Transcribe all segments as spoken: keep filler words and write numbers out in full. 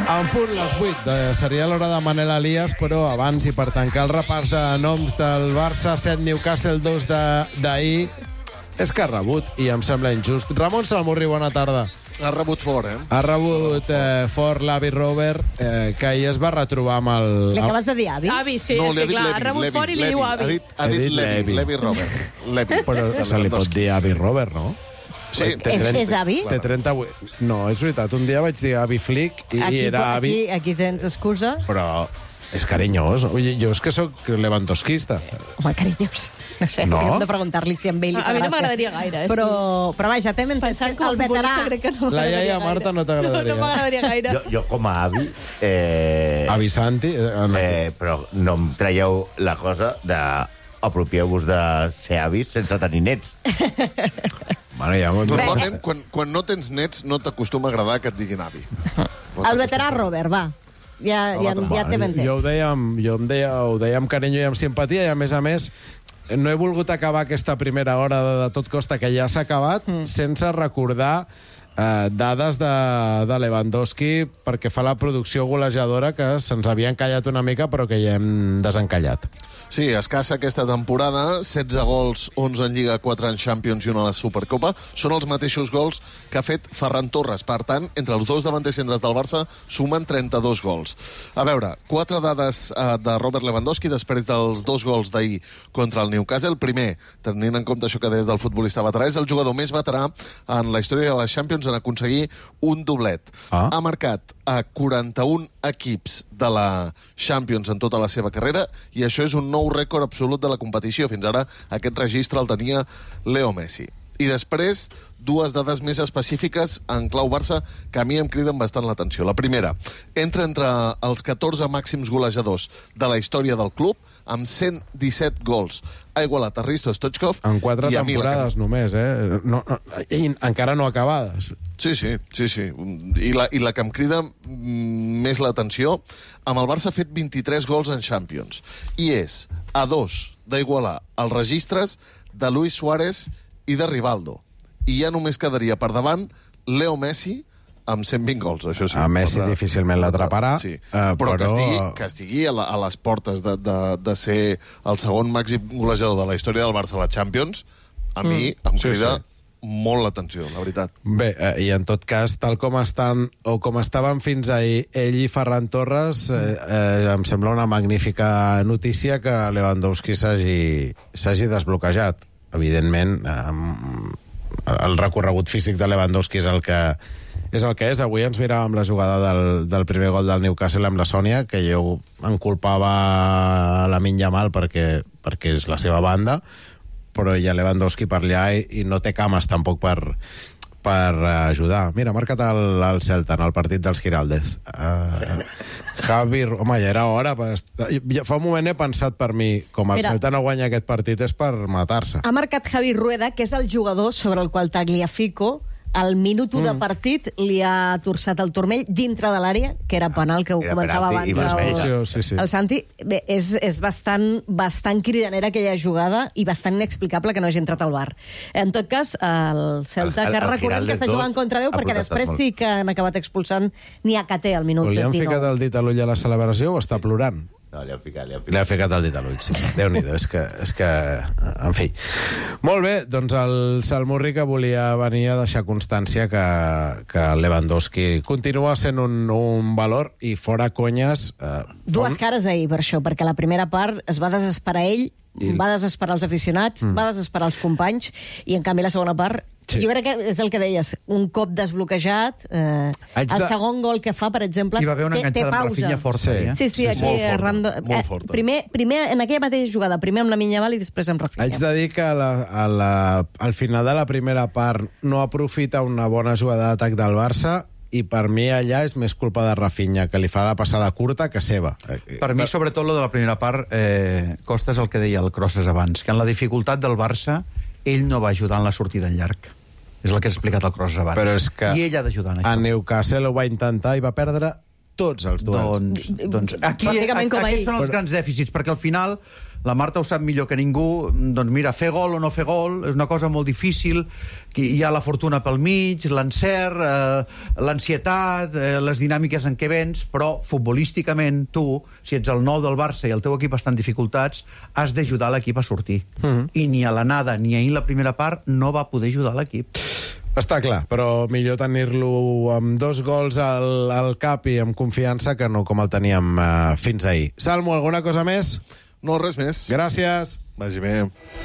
En punt les vuit. Eh, seria l'hora de Manel Elias, però abans, i per tancar el repàs de noms del Barça, set Newcastle, dos d'ahir, és que ha rebut, i em sembla injust. Ramon Salmurri, bona tarda. Ha rebut fort, eh? Ha rebut eh, fort l'avi Robert, eh, que ahir es va retrobar amb el... Li acabes de dir avi? Avi, sí, No, és li ha que dit clar, Levi, ha rebut Levi, fort i li Levi. diu Ha avi. dit, ha dit Levi, Levi. Levi Robert. Levi. Però se li pot dir avi Robert, no? Sí. Té És, trenta és avi? Té trenta-vuit. No, és veritat. Un dia vaig dir avi Flick i Aquí, era avi, aquí, aquí tens excusa. però és carinyós. Ui, jo és que sóc lewandowskista. Home, carinyós. No sé, No? si hem de preguntar-li si amb ell li A mi no fa gràcia. m'agradaria gaire, eh? Però, però vaja, t'hem entès Pensant que com el a veterà... futbolista crec que no La m'agradaria iaia gaire. Marta no t'agradaria. No m'agradaria gaire. Jo, jo com a avi, eh, Avi Santi. Eh, eh, però no em traieu la cosa de apropieu-vos de ser avis sense tenir nets. Bueno, ja m'ho... Normalment, quan, quan no tens nets, no t'acostuma a agradar que et diguin avi. El veterà Robert, va. Ja, ja, ja t'hem entès. Jo ho deia, amb, jo em deia, ho deia amb carinyo i amb simpatia, i a més a més no he volgut acabar aquesta primera hora de, de tot costa, que ja s'ha acabat, mm. sense recordar eh, dades de, de Lewandowski perquè fa la producció golejadora, que se'ns havia encallat una mica però que ja hem desencallat. Sí, escassa aquesta temporada, setze gols, onze en Lliga, quatre en Champions i una a la Supercopa. Són els mateixos gols que ha fet Ferran Torres. Per tant, entre els dos davanters centres del Barça sumen trenta-dos gols. A veure, quatre dades eh, de Robert Lewandowski després dels dos gols d'ahir contra el Newcastle. El primer, tenint en compte això que deies del futbolista veterà, és el jugador més veterà en la història de les Champions en aconseguir un doblet. Ah. Ha marcat a quaranta-un equips de la Champions en tota la seva carrera, i això és un nou rècord absolut de la competició. Fins ara aquest registre el tenia Leo Messi. I després, dues dades més específiques en clau Barça que a mi em criden bastant l'atenció. La primera, entra entre els catorze màxims golejadors de la història del club amb cent disset gols. Ha igualat a Risto Stoichkov En quatre i a Mila. temporades només, eh? No, no, i encara no acabades. Sí, sí, sí, sí. I la, i la que em crida mm, més l'atenció, amb el Barça ha fet vint-i-tres gols en Champions. I és a dos d'igualar els registres de Luis Suárez i de Rivaldo. I ja només quedaria per davant Leo Messi amb cent vint gols, això sí. A Messi difícilment l'atraparà, Sí. eh, però, però- que estigui, que estigui a, la, a les portes de, de, de ser el segon màxim golejador de la història del Barça a la Champions, a mi mm. em Sí, crida sí. molt l'atenció, la veritat. Bé, eh, i en tot cas, tal com estan, o com estaven fins ahir ell i Ferran Torres, eh, eh, em sembla una magnífica notícia que Lewandowski s'hagi s'hagi desbloquejat. Evidentment, eh, el recorregut físic de Lewandowski és el que és el que és. Avui ens miràvem la jugada del, del primer gol del Newcastle amb la Sònia, que jo en culpava Lamine Yamal perquè, perquè és la seva banda, però hi ha Lewandowski per allà i, i no té cames tampoc per, per ajudar. Mira, ha marcat el, el Celta en el partit dels Giraldez. Uh, Javi... Home, ja era hora. Per estar... ja fa un moment he pensat per mi, com el Mira. Celta no guanya aquest partit és per matar-se. Ha marcat Javi Rueda, que és el jugador sobre el qual Tagliafico al minut u mm. de partit li ha torçat el turmell dintre de l'àrea, que era penal, que ho Era comentava penalti i abans vermell. el, Sí, sí. el Santi. Bé, és, és bastant, bastant cridanera aquella jugada i bastant inexplicable que no hagi entrat al bar. En tot cas, el Celta, El- el- que el recordem Giraldez que està jugant dos contra Déu, ha perquè protestat després molt. sí que han acabat expulsant Niakate al minut O li han dinou. ficat el dit a l'ull a la celebració o està plorant? No, li han ficat, li han Li ha ficat. ficat el dit a l'ull, sí. Déu-n'hi-do, és que, és que... En fi. Molt bé, doncs el Salmurri que volia venir a deixar constància que, que Lewandowski continua sent un, un valor i fora conyes... Eh, Dues fa un- cares ahir, per això, perquè la primera part es va desesperar ell, I- va desesperar els aficionats, mm. va desesperar els companys, i en canvi la segona part... Sí. Jo crec que és el que deies, un cop desbloquejat, eh, Haig el de- segon gol que fa, per exemple, Hi va haver una té, té enganxada amb pausa. Rafinha força, Sí. eh? Sí, sí, Sí, aquí molt forta, arran de- molt eh, forta. Primer, primer, en aquella mateixa jugada, primer amb la Yamal i després amb Rafinha. Haig de dir que a la, a la, al final de la primera part no aprofita una bona jugada d'atac del Barça i per mi allà és més culpa de Rafinha, que li fa la passada curta que seva. Per mi, sobretot, lo de la primera part, eh, Costa és el que deia el Crosses abans, que en la dificultat del Barça, ell no va ajudar en la sortida en llarg. És el que ha explicat el Crosses abans. Però és que I ell ha d'ajudar en a això. Newcastle ho va intentar i va perdre tots els duels. Doncs, doncs aquí, Pràcticament com ahir. aquests són els grans dèficits, perquè al final la Marta ho sap millor que ningú, doncs mira, fer gol o no fer gol és una cosa molt difícil, hi ha la fortuna pel mig, l'encert, eh, l'ansietat, eh, les dinàmiques en què vens, però futbolísticament tu, si ets el nou del Barça i el teu equip està en dificultats, has d'ajudar l'equip a sortir. Mm-hmm. I ni a l'anada ni ahir la primera part no va poder ajudar l'equip. Està clar, però millor tenir-lo amb dos gols al, al cap i amb confiança que no com el teníem uh, fins ahir. Salmo, alguna cosa més? No, res més. Gràcies. Vagi bé.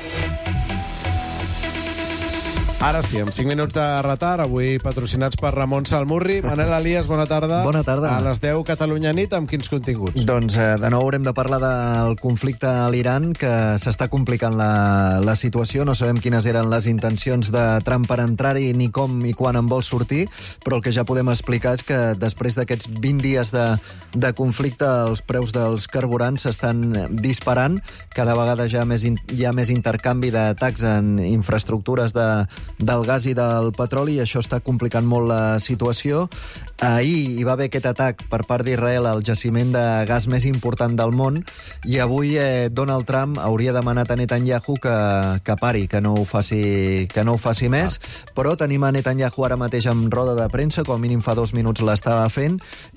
Ara sí, amb cinc minuts de retard, avui patrocinats per Ramon Salmurri. Manel Elias, bona tarda. Bona tarda. A les deu, Catalunya nit, amb quins continguts? Doncs eh, de nou haurem de parlar del conflicte a l'Iran, que s'està complicant la, la situació. No sabem quines eren les intencions de Trump per entrar-hi, ni com i quan en vol sortir, però el que ja podem explicar és que després d'aquests vint dies de, de conflicte, els preus dels carburants s'estan disparant. Cada vegada ja més in, hi ha més intercanvi d'atacs en infraestructures de del gas i del petroli, i això està complicant molt la situació. Ahir hi va haver aquest atac per part d'Israel al jaciment de gas més important del món, i avui eh, Donald Trump hauria demanat a Netanyahu que, que pari, que no ho faci, que no ho faci més, però tenim a Netanyahu ara mateix amb roda de premsa, com a mínim fa dos minuts l'estava fent,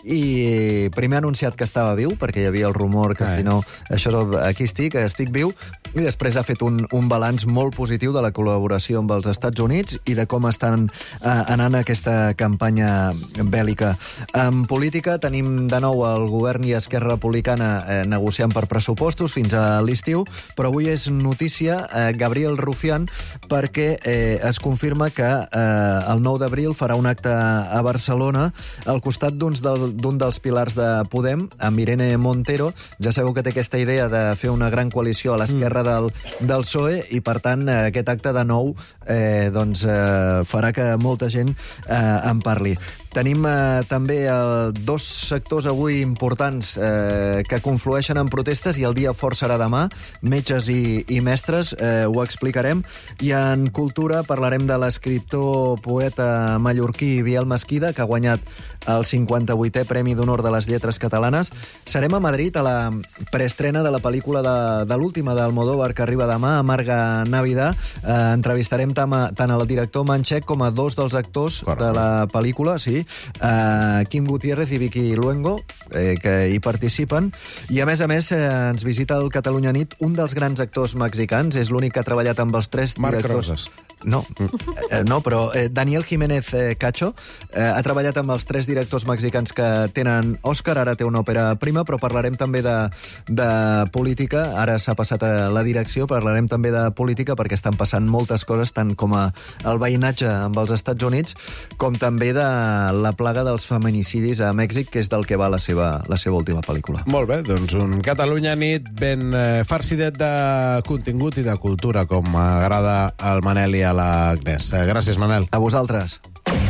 i primer ha anunciat que estava viu, perquè hi havia el rumor que si no, això és el, aquí estic, estic viu, i després ha fet un, un balanç molt positiu de la col·laboració amb els Estats Units i de com estan eh, anant aquesta campanya bèl·lica. En política tenim de nou el govern i Esquerra Republicana eh, negociant per pressupostos fins a l'estiu, però avui és notícia eh, Gabriel Rufián, perquè eh, es confirma que eh, el nou d'abril farà un acte a Barcelona al costat d'un del, dels pilars de Podem, amb Irene Montero. Ja sabeu que té aquesta idea de fer una gran coalició a l'esquerra mm. del, del P S O E, i per tant eh, aquest acte de nou eh, doncs, eh, farà que molta gent eh, en parli. Tenim eh, també eh, dos sectors avui importants eh, que conflueixen en protestes, i el dia fort serà demà, metges i, i mestres, eh, ho explicarem. I en cultura parlarem de l'escriptor poeta mallorquí Biel Mesquida, que ha guanyat el cinquanta-vuitè Premi d'Honor de les Lletres Catalanes. Serem a Madrid a la preestrena de la pel·lícula de, de l'última d'Almodóvar, que arriba demà, Amarga Navidad. Eh, entrevistarem tant a, tant al director manxec com a dos dels actors Correcte. de la pel·lícula, sí, Uh, Kim Gutiérrez i Vicky Luengo, eh, que hi participen, i a més a més eh, ens visita el Catalunya Nit un dels grans actors mexicans, és l'únic que ha treballat amb els tres Marc directors... Rosas. No, eh, no, però eh, Daniel Jiménez eh, Cacho eh, ha treballat amb els tres directors mexicans que tenen Òscar, ara té una òpera prima, però parlarem també de, de política, ara s'ha passat a la direcció, parlarem també de política perquè estan passant moltes coses, tant com a el veïnatge amb els Estats Units, com també de la plaga dels feminicidis a Mèxic, que és del que va la seva, la seva última pel·lícula. Molt bé, doncs un Catalunya Nit ben eh, farcidet de contingut i de cultura, com agrada al Manel i a l'Agnès. Gràcies, Manel. A vosaltres.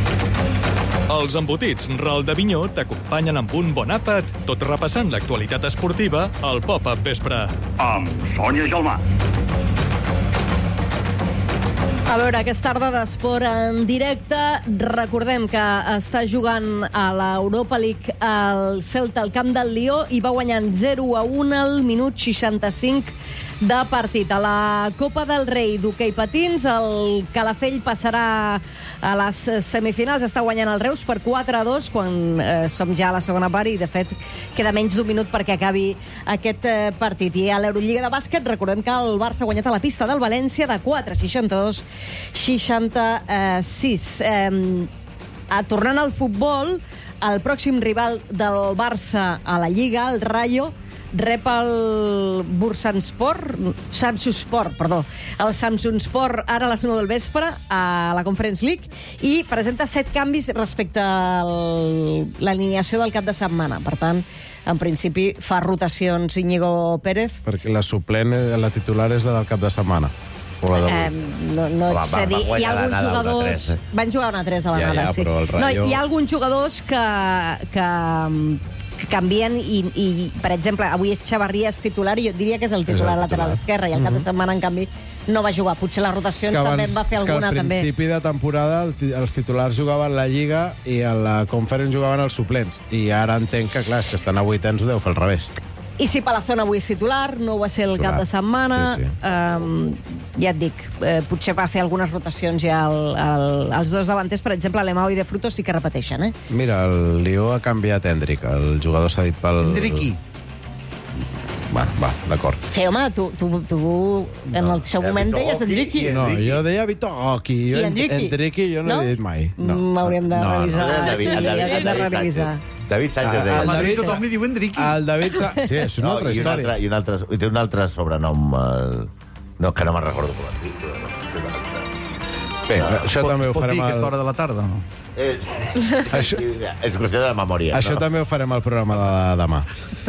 Els embotits Ral de Vinyó t'acompanyen amb un bon àpat, tot repassant l'actualitat esportiva al Pop-Up Vespre. Amb Sònia Gelmà. A veure, aquesta tarda d'esport en directe. Recordem que està jugant a l'Europa League el Celta al camp del Lió i va guanyant zero a un al minut seixanta-cinc de partit. A la Copa del Rei d'hoquei patins, el Calafell passarà a les semifinals, està guanyant el Reus per quatre a dos, quan eh, som ja a la segona part, i de fet queda menys d'un minut perquè acabi aquest eh, partit. I a l'Eurolliga de bàsquet recordem que el Barça ha guanyat a la pista del València de quatre a seixanta-dos a seixanta-sis. Eh, a, tornant al futbol, el pròxim rival del Barça a la Lliga, el Rayo, rep el Bursaspor, Samsunspor, perdó, el Samsunspor ara a les nou del vespre a la Conference League, i presenta set canvis respecte a l'alineació del cap de setmana. Per tant, en principi fa rotacions Íñigo Pérez. Perquè la suplent, la titular és la del cap de setmana. Eh, no no Va, et sé va, dir. va Hi ha guanyar alguns la Nadal de jugadors... tres, eh? Van jugar una tres a la Ja, Nadal, ja, sí. però el No, Rayo- hi ha alguns jugadors que, que, que canvien i, i, per exemple, avui és Chavarria és titular, i jo diria que és el titular el lateral titular. esquerre, i el cap de setmana, en canvi, no va jugar. Potser les rotacions És que també abans- en va fer és que alguna, al també. principi de temporada el ti- els titulars jugaven la Lliga i a la Conference jugaven els suplents. I ara entenc que, clar, és que estan a vuitens, ho deu fer al revés. I si Palazón avui és titular, no ho va ser el Clar. cap de setmana. Sí, sí. Um, ja et dic, eh, potser va fer algunes rotacions ja el, el, els dos davanters, per exemple, Alemão i De Frutos sí que repeteixen, eh? Mira, el Lió ha canviat Hendrik, el jugador s'ha dit pel... Endriqui. Bueno, va, d'acord. Sí, home, tu, tu, tu en el seu moment deies Endriqui. No, jo deia Vitor Goki. Jo I Endriqui? Endriqui jo no, No? he dit mai. No. M'hauríem de No, no. revisar. El David, el David, Hem de David revisar. Sánchez. David Sánchez Ah, deia. A el Madrid David- tothom li diu Endriqui. El David... Sa... Sí, és una No, altra i un història. altre, i un altre, i té un altre sobrenom. El... No, que no me'n recordo com es diu. Però no. Bé, això Pot, també ho pot dir farem... que és Al... l'hora de la tarda, no? És, Això, és qüestió de memòria. això no? també ho farem al programa de demà.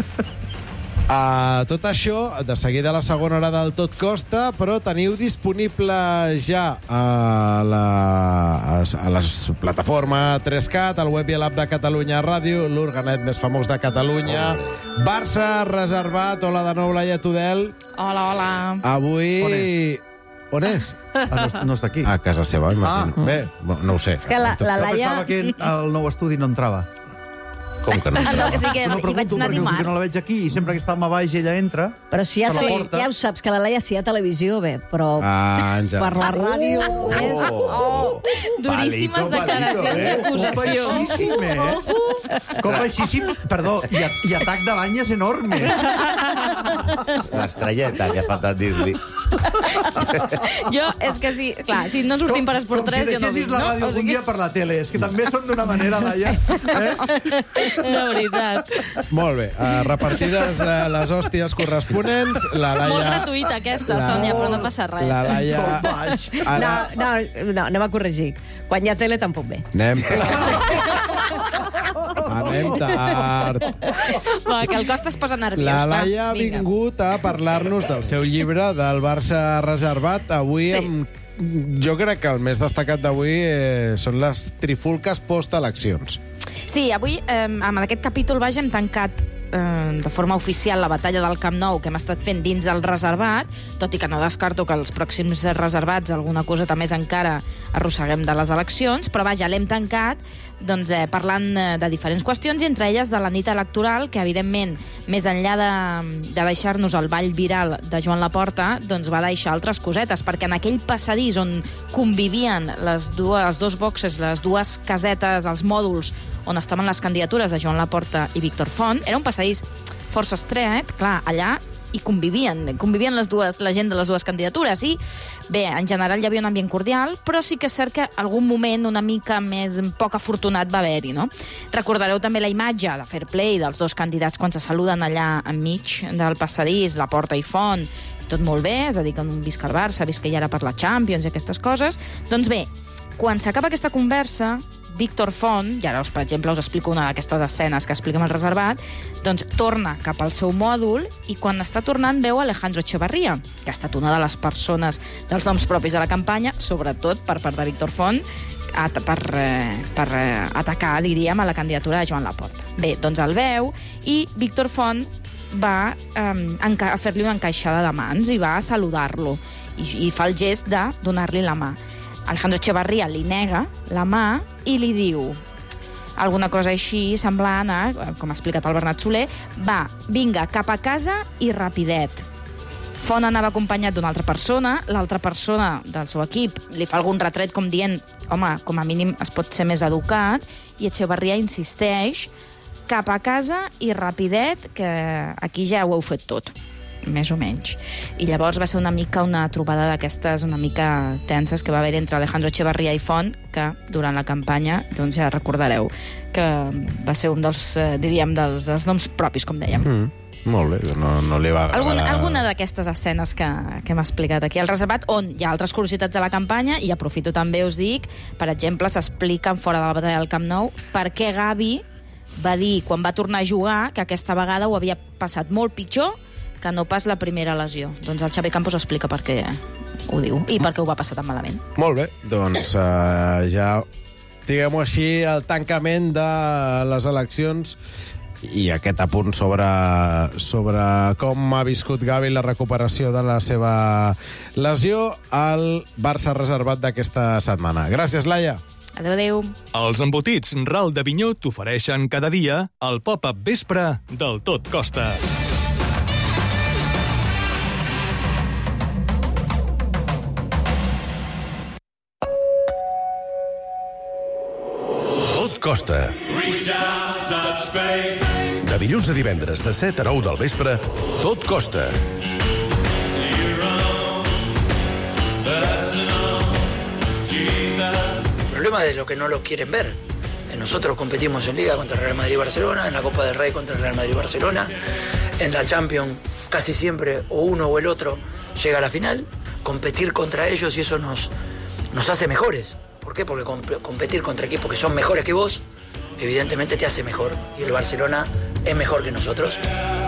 Uh, tot això, de seguida a la segona hora del Tot Costa, però teniu disponible ja a, la, a, a les plataformes tres cat, al web i a l'app de Catalunya Ràdio, l'organet més famós de Catalunya. Barça reservat, hola de nou, Laia Tudel. Hola, hola. Avui... On és? Ah, no, no està aquí. A casa seva, imagino. Ah. Bé, no, no ho sé. És que la, la Jo Laia... pensava que el nou estudi no entrava. Com que no? Ah, no, que sí que No hi vaig pregunto anar perquè dimarts. no la veig aquí i sempre que estàvem a baix ella entra. Però si ja, per la sí, porta. ja ho saps, que la Laia si hi ha televisió, bé, però Ah, ja. per la ràdio és... Oh. Duríssimes Palito, declaracions palito, i eh? acusacions. Baixíssim, eh? Com baixíssim, perdó, i, a, i atac de bany és enorme. L'estrelleta, que ha faltat dir-li. Jo, és que sí, clar, si no sortim per Esport com tres, si jo no deixessis vinc, la no? ràdio O algun sigui, dia per la tele. És que també són d'una manera, Laia. Eh? de veritat. Molt bé, uh, repartides uh, les hòsties corresponents, la Laia... Molt gratuïta aquesta, Sònia, però no passa res. La Laia... Com baix. No, Ara no, no, anem a corregir. Quan hi ha tele tampoc bé. anem Anem tard. Va, que el Costa es posa nerviós. La va, Laia ha vinga. vingut a parlar-nos del seu llibre del Barça reservat. Avui, Sí. amb... jo crec que el més destacat d'avui eh, són les trifulques post-eleccions. Sí, avui, eh, amb aquest capítol, vaja, hem tancat eh, de forma oficial la batalla del Camp Nou que hem estat fent dins el reservat, tot i que no descarto que els pròxims reservats alguna coseta més encara arrosseguem de les eleccions, però vaja, l'hem tancat doncs, eh, parlant eh, de diferents qüestions, i entre elles de la nit electoral, que evidentment, més enllà de, de deixar-nos el ball viral de Joan Laporta, doncs va deixar altres cosetes, perquè en aquell passadís on convivien les dues, els dos boxes, les dues casetes, els mòduls on estaven les candidatures de Joan Laporta i Víctor Font, era un passadís força estret, clar, allà i convivien, convivien les dues, la gent de les dues candidatures, i bé, en general hi havia un ambient cordial, però sí que és cert que algun moment una mica més poc afortunat va haver-hi, no? Recordareu també la imatge de fair play dels dos candidats quan se saluden allà enmig del passadís, Laporta i Font, tot molt bé, és a dir, que un visca el Barça, visca ja ara per la Champions i aquestes coses. Doncs bé, quan s'acaba aquesta conversa, Víctor Font, i ara, us, per exemple, us explico una d'aquestes escenes que expliquem al reservat, doncs torna cap al seu mòdul i quan està tornant veu Alejandro Echevarría, que ha estat una de les persones dels noms propis de la campanya, sobretot per part de Víctor Font, at per, eh, per eh, atacar, diríem, a la candidatura de Joan Laporta. Bé, doncs el veu i Víctor Font va eh, a fer-li una encaixada de mans i va a saludar-lo i, i fa el gest de donar-li la mà. Alejandro Echevarría li nega la mà i li diu alguna cosa així semblant a, com ha explicat el Bernat Soler, va, vinga, cap a casa i rapidet. Font anava acompanyat d'una altra persona, l'altra persona del seu equip li fa algun retret com dient, home, com a mínim es pot ser més educat, i Echevarría insisteix, cap a casa i rapidet, que aquí ja ho heu fet tot, més o menys. I llavors va ser una mica una trobada d'aquestes una mica tenses que va haver entre Alejandro Echevarría i Font, que durant la campanya, doncs ja recordareu que va ser un dels, eh, diríem, dels, dels noms propis, com dèiem. Mm, molt bé, no, no li va agradar. Alguna, alguna d'aquestes escenes que, que hem explicat aquí al reservat, on hi ha altres curiositats de la campanya, i aprofito també, us dic, per exemple, s'explica fora de la batalla del Camp Nou per què Gavi va dir, quan va tornar a jugar, que aquesta vegada ho havia passat molt pitjor que no pas la primera lesió. Doncs el Xavi Campos explica per què ho diu i per què ho va passar tan malament. Molt bé, doncs uh, ja, diguem-ho així, el tancament de les eleccions i aquest apunt sobre, sobre com ha viscut Gavi la recuperació de la seva lesió al Barça reservat d'aquesta setmana. Gràcies, Laia. Adéu, adéu. Els embotits Ral d'Avinyó t'ofereixen cada dia el pop-up vespre del Tot Costa. Tot Costa. De dilluns a divendres, de set a nou del vespre, Tot Costa. El problema es lo que no lo quieren ver. Nosotros competimos en Liga contra el Real Madrid y Barcelona, en la Copa del Rey contra el Real Madrid y Barcelona, en la Champions casi siempre o uno o el otro llega a la final. Competir contra ellos y eso nos, nos hace mejores. ¿Por qué? Porque comp- competir contra equipos que son mejores que vos, evidentemente te hace mejor. Y el Barcelona es mejor que nosotros.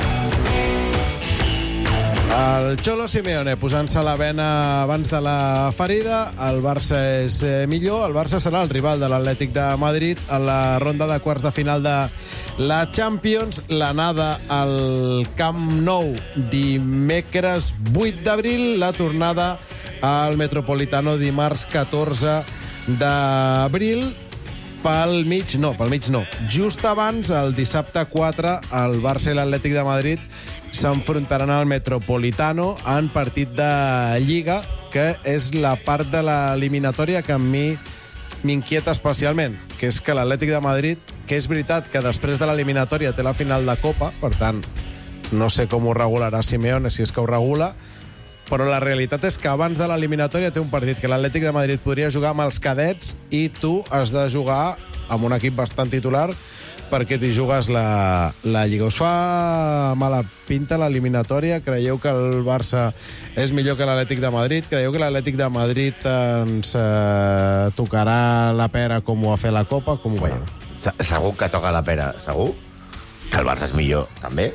El Cholo Simeone posant-se la vena abans de la ferida. El Barça és millor. El Barça serà el rival de l'Atlètic de Madrid a la ronda de quarts de final de la Champions. L'anada al Camp Nou dimecres vuit d'abril. La tornada al Metropolitano dimarts catorze d'abril. Pel mig, no, pel mig no. Just abans, el dissabte quatre, el Barça i l'Atlètic de Madrid s'enfrontaran al Metropolitano en partit de Lliga, que és la part de l'eliminatòria que a mi m'inquieta especialment, que és que l'Atlètic de Madrid, que és veritat que després de l'eliminatòria té la final de Copa, per tant, no sé com ho regularà Simeone, si és que ho regula, però la realitat és que abans de l'eliminatòria té un partit que l'Atlètic de Madrid podria jugar amb els cadets i tu has de jugar amb un equip bastant titular perquè t'hi jugues la, la Lliga. Us fa mala pinta l'eliminatòria? Creieu que el Barça és millor que l'Atlètic de Madrid? Creieu que l'Atlètic de Madrid ens eh, tocarà la pera com ho ha fet la Copa? Com ho veieu? Segur que toca la pera, segur. Que el Barça és millor, també.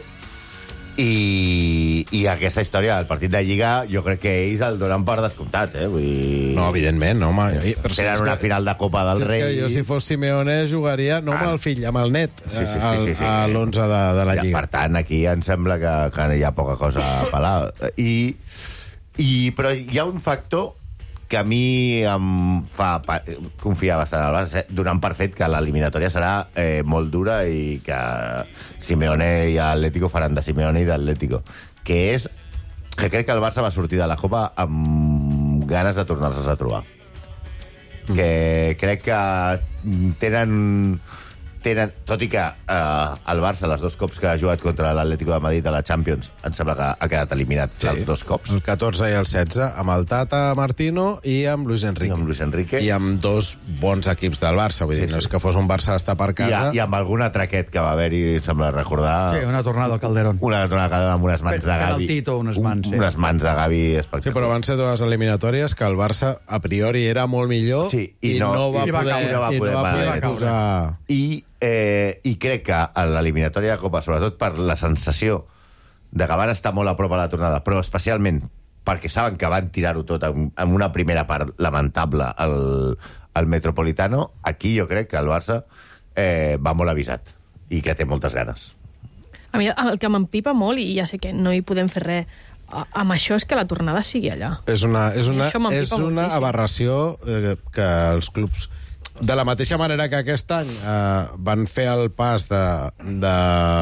I, i aquesta història, el partit de Lliga, jo crec que ells el donen per descomptat, eh? Vull dir... No, evidentment, no, home. Però si tenen una que... final de Copa del si Rei... Que jo, si fos Simeone, jugaria no amb el fill, amb el net, sí, sí, sí, al, sí, sí. a l'onze de, de la Lliga. Per tant, aquí em sembla que, que hi ha poca cosa a pelar. I, i, però hi ha un factor que a mi em fa confiar bastant al Barça, donant per fet que l'eliminatòria serà eh, molt dura i que Simeone i Atlético faran de Simeone i d'Atlético, que és que crec que el Barça va sortir de la Copa amb ganes de tornar-se a trobar. Mm. Que crec que tenen... tenen, tot i que eh, el Barça, les dos cops que ha jugat contra l'Atlético de Madrid a la Champions, em sembla que ha quedat eliminat sí, els dos cops. El catorze i el setze, amb el Tata Martino i amb Luis Enrique. I amb Luis Enrique. I amb dos bons equips del Barça, vull sí, dir, no sí. és que fos un Barça d'estar per casa. I, a, I amb algun altre aquest que va haver-hi, sembla recordar... Sí, una tornada al Calderón. Una tornada al Calderón amb unes mans de Gavi. Penaltito, unes mans, un, sí. Unes mans de Gavi espectaculars. Sí, però van ser dues eliminatòries que el Barça, a priori, era molt millor sí, i, i no, no va i poder, caure, va i poder, no va poder posar... I Eh, i crec que a l'eliminatòria de Copa, sobretot per la sensació de que van estar molt a prop a la tornada, però especialment perquè saben que van tirar-ho tot en, en una primera part lamentable al, al Metropolitano, aquí jo crec que el Barça eh, va molt avisat i que té moltes ganes. A mi el que m'empipa molt, i ja sé que no hi podem fer res, amb això és que la tornada sigui allà. És una, és una, és una moltíssim. aberració eh, que els clubs... De la mateixa manera que aquest any eh, van fer el pas de... de...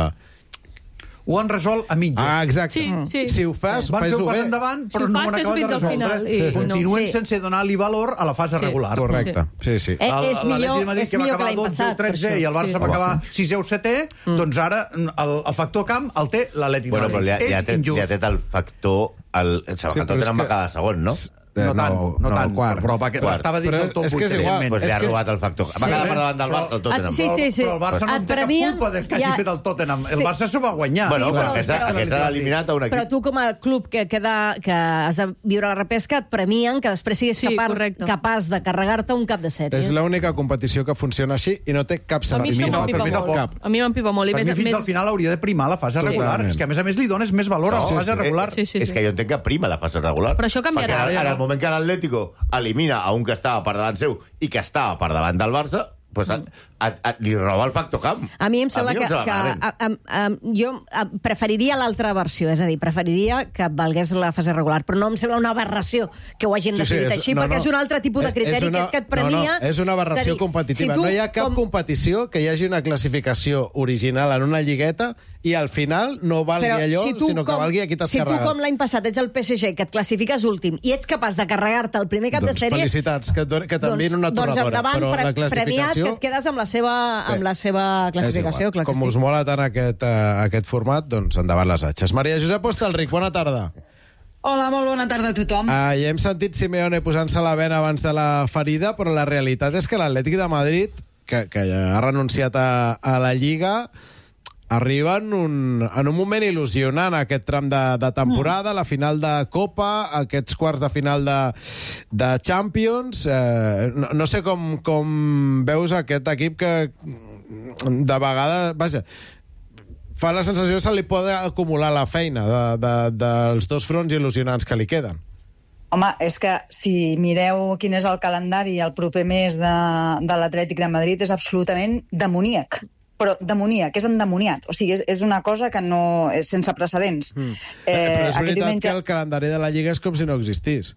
Ho han resolt a mitja. Ah, exacte. Sí, sí. Si ho fas, van fer fes-ho un pas bé. endavant, però si no ho han acabat de resoldre. Final, i... Continuen no, sí. sense donar-li valor a la fase sí. regular. Correcte, sí, sí. Eh, és millor, de Madrid, és que va millor que acabar l'any dotze o passat. tretze i el Barça sí. va acabar sisè o setè, mm. doncs ara el, el factor camp el té l'Atlètic de Bueno, però Madrid. ja, ja, té, ja té el factor... El, el Sí, sí, Tottenham va quedar segon, no? No, no, tant, no, no, tant, quart. però perquè Quart. estava dins Però del top és que vuit, és igual. evidentment. Pues li ha que- robat el factor. Va quedar per davant del Barça, el Tottenham. Sí, sí, sí. Però el Barça no Et en té cap premien- culpa de que hagi ja- fet el Tottenham. El Sí. Barça s'ho va guanyar. Bueno, Sí, però clar. aquest, però- aquest s'ha eliminat a un equip. Però tu, com a club que, queda, que has de viure la repesca, et premien que després siguis Sí, capaç, correcte. capaç de carregar-te un cap de sèrie. És l'única competició que funciona així i no té cap A mi sentit. això no, m'empipa per mi no molt. cap. A mi m'empipa molt. I Per més, mi fins més... al final hauria de primar la fase Sí. regular. Totalment. És que, a més a més, li dones més valor a la Sí, fase sí. regular. Sí, sí, És sí. que jo entenc que prima la fase regular. Però això canviarà. Perquè ara, en el moment que l'Atlético elimina a un que estava per davant seu i que estava per davant del Barça, pues, a, a, a, li roba el factor camp. A mi em sembla a mi no que, em que sembla a, a, a, jo a, preferiria l'altra versió, és a dir, preferiria que valgués la fase regular, però no em sembla una aberració que ho hagin Sí, sí, decidit és- així, no, perquè no. és un altre tipus de criteri, És una- que és que et premia... No, no, és una aberració dir, competitiva. si tu, no hi ha cap com... competició que hi hagi una classificació original en una lligueta i al final no valgui Però allò, si tu sinó que com- valgui a qui t'has Si tu, carregat. com l'any passat, ets el P S G, que et classifiques últim, i ets capaç de carregar-te el primer cap Doncs de sèrie... felicitats, que, et doni- que t'envien doncs, una doncs torradora. endavant, però pre la classificació... premiat, que et quedes amb la seva, amb la seva classificació, clar que Com sí. us mola tant aquest, uh, aquest format, doncs endavant les atxes. Maria Josep Hostalric, bona tarda. Hola, molt bona tarda a tothom. Uh, ja hem sentit Simeone posant-se la vena abans de la ferida, però la realitat és que l'Atlètic de Madrid, que, que ja ha renunciat a, a la Lliga, arriba en un, en un moment il·lusionant aquest tram de, de temporada, mm. la final de Copa, aquests quarts de final de, de Champions. Eh, no, no sé com, com veus aquest equip que de vegades... Vaja, fa la sensació que se li pot acumular la feina de, de, dels dos fronts il·lusionants que li queden. Home, és que si mireu quin és el calendari el proper mes de, de l'Atlètic de Madrid és absolutament demoníac. Però demoníac, és endemoniat. O sigui, és, és una cosa que no... és sense precedents. Mm. Eh, Però és aquest veritat diumenge... que el calendari de la Lliga és com si no existís.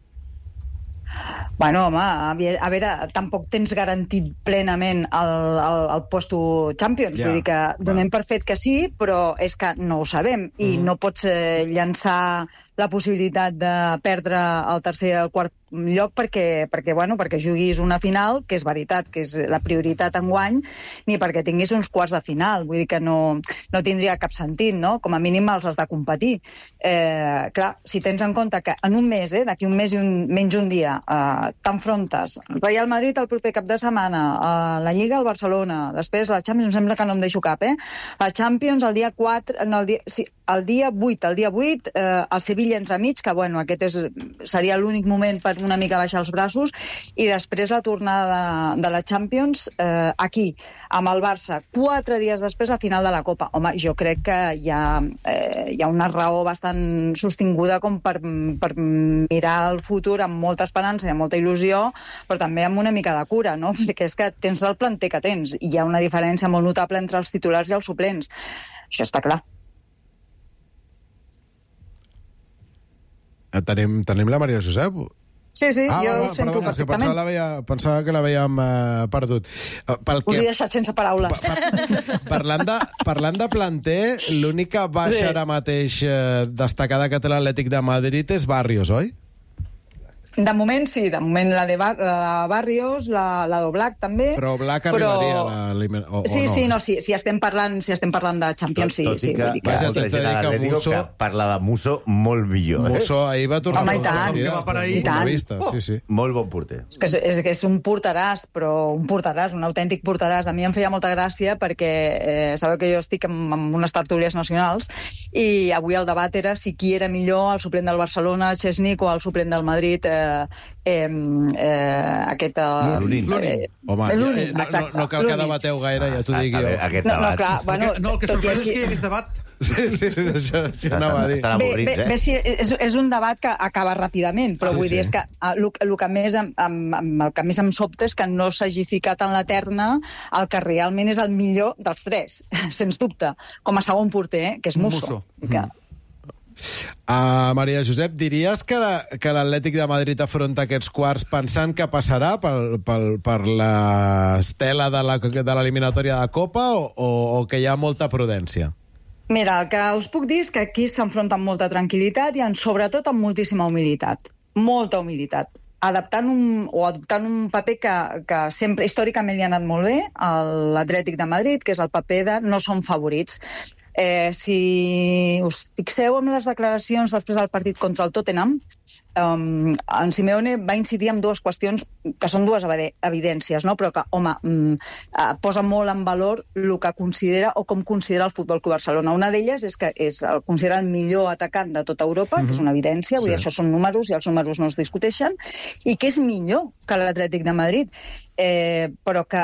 Bueno, home, a veure, a veure, tampoc tens garantit plenament el, el, el posto Champions. Ja, Vull dir que donem per fet que sí, però és que no ho sabem. I Mhm. no pots eh, llançar la possibilitat de perdre el tercer i el quart lloc perquè, perquè, bueno, perquè juguis una final, que és veritat, que és la prioritat enguany, ni perquè tinguis uns quarts de final. Vull dir que no, no tindria cap sentit, no? Com a mínim els has de competir. Eh, clar, si tens en compte que en un mes, eh, d'aquí un mes i un, menys un dia, eh, t'enfrontes el Real Madrid el proper cap de setmana, eh, la Lliga al Barcelona, després la Champions, em sembla que no em deixo cap, eh? La Champions el dia quatre, no, el dia, sí, el dia vuit, el dia vuit, eh, el Sevilla entremig, que bueno, aquest és, seria l'únic moment per una mica baixar els braços, i després la tornada de, de la Champions eh, aquí, amb el Barça, quatre dies després la final de la Copa. Home, jo crec que hi ha, eh, hi ha una raó bastant sostinguda com per, per mirar el futur amb molta esperança i amb molta il·lusió, però també amb una mica de cura, no? Perquè és que tens el planter que tens, i hi ha una diferència molt notable entre els titulars i els suplents. Això està clar. Tenim, tenim la Maria Josep? Sí, sí, ah, jo va, va, ho sento perdona, és que perfectament. pensava, la veia, pensava que l'havíem uh, perdut. Uh, pel Us que, he deixat sense paraules. pa, pa, parlant, de, parlant de planter, l'única baixa Sí. ara mateix uh, destacada que té l'Atlètic de Madrid és Barrios, oi? De moment sí, de moment la de, Bar la de Barrios, la, la d'Oblak també. Però Black però... arribaria a la... O, Sí, o no? sí, no, sí, si estem parlant, si estem parlant de Champions, sí, Tot sí. i que, Vull dir que, Vaja, molta sense gent dir a que l'Atlético Musso- que parla de Musso molt millor. Eh? Musso ahir va tornar Home, a i tant. partides, Que va per ahir. des I del tant. punt de vista, sí, sí. Molt bon porter. És que és, és, que és un porteràs, però un porteràs, un autèntic porteràs. A mi em feia molta gràcia perquè eh, sabeu que jo estic en, en unes tertúlies nacionals i avui el debat era si qui era millor, el suplent del Barcelona, Chesney, o el suplent del Madrid, eh, eh, eh, aquest... Eh, Lunin. eh, Home, Lunin, eh, no, no, exacte, no cal que Lunin. debateu gaire, ja t'ho A- dic a jo. veure, aquest No, no, debat. clar, bueno, no, el que tot i sorprèn és així- que hi hagués debat. Sí, sí, sí, això, això anava a dir. Estan Bé, avorrits, bé, eh? bé, sí, és, és un debat que acaba ràpidament, però Sí, vull sí. dir és que ah, el, el, que més em, em, em- el que més em sobta és que no s'hagi ficat en la terna el que realment és el millor dels tres, sens dubte, com a segon porter, eh, que és Musso. Musso. Que, Uh, Maria Josep, diries que, la, que l'Atlètic de Madrid afronta aquests quarts pensant que passarà pel, pel, per l'estela de la- de l'eliminatòria de Copa o, o, o que hi ha molta prudència? Mira, el que us puc dir és que aquí s'enfronta amb molta tranquil·litat i en, sobretot amb moltíssima humilitat. Molta humilitat. Adaptant un, o adoptant un paper que, que sempre històricament li ha anat molt bé a l'Atlètic de Madrid, que és el paper de no són favorits. Eh, si us fixeu en les declaracions després del partit contra el Tottenham, um, en Simeone va incidir en dues qüestions que són dues evidències, no? Però que, home, mm, eh, posa molt en valor el que considera o com considera el Futbol Club Barcelona. Una d'elles és que és el considera el millor atacant de tota Europa, mm-hmm. que és una evidència, vull dir, Sí. això són números i els números no es discuteixen, i que és millor que l'Atlètic de Madrid, eh, però que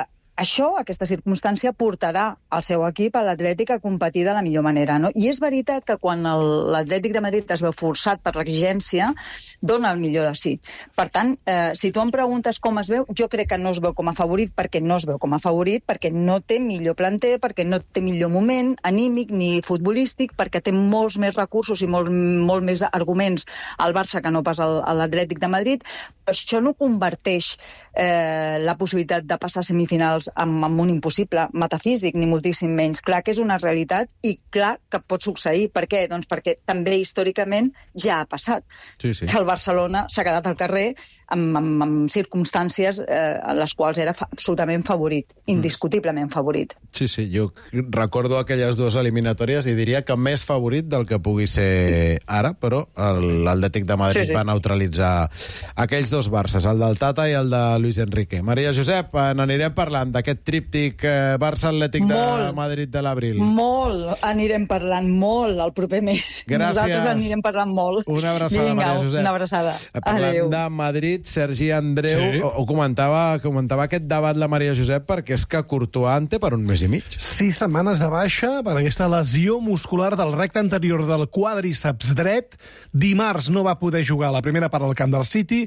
això, aquesta circumstància, portarà el seu equip a l'Atlètic a competir de la millor manera, no? I és veritat que quan l'Atlètic de Madrid es veu forçat per l'exigència, dona el millor de si. Per tant, eh, si tu em preguntes com es veu, jo crec que no es veu com a favorit, perquè no es veu com a favorit, perquè no té millor planter, perquè no té millor moment anímic ni futbolístic, perquè té molts més recursos i molt, molt més arguments al Barça que no pas al, a l'Atlètic de Madrid. Això no converteix eh, la possibilitat de passar a semifinals en, en un impossible metafísic, ni moltíssim menys. Clar que és una realitat i clar que pot succeir. Per què? Doncs perquè també històricament ja ha passat. Sí, sí. Que el Barcelona s'ha quedat al carrer amb, amb, amb circumstàncies eh, en les quals era fa absolutament favorit, indiscutiblement favorit. Sí, sí, jo recordo aquelles dues eliminatòries i diria que més favorit del que pugui ser ara, però l'Atlètic de Madrid sí, sí. va neutralitzar aquells dos Barces, el del Tata i el de Luis Enrique. Maria Josep, n'anirem parlant d'aquest tríptic eh, Barça-Atlètic de Madrid de l'abril. Molt, anirem parlant molt el proper mes. Gràcies. Nosaltres anirem parlant molt. Una abraçada, Vinga, Maria Josep. Una abraçada. Parlant Adéu. de Madrid, Sergi Andreu Sí. o, o comentava, comentava aquest debat la Maria Josep perquè és que Courtois en té per un mes i mig. Sis setmanes de baixa per aquesta lesió muscular del recte anterior del quàdriceps dret. Dimarts no va poder jugar la primera part al camp del City,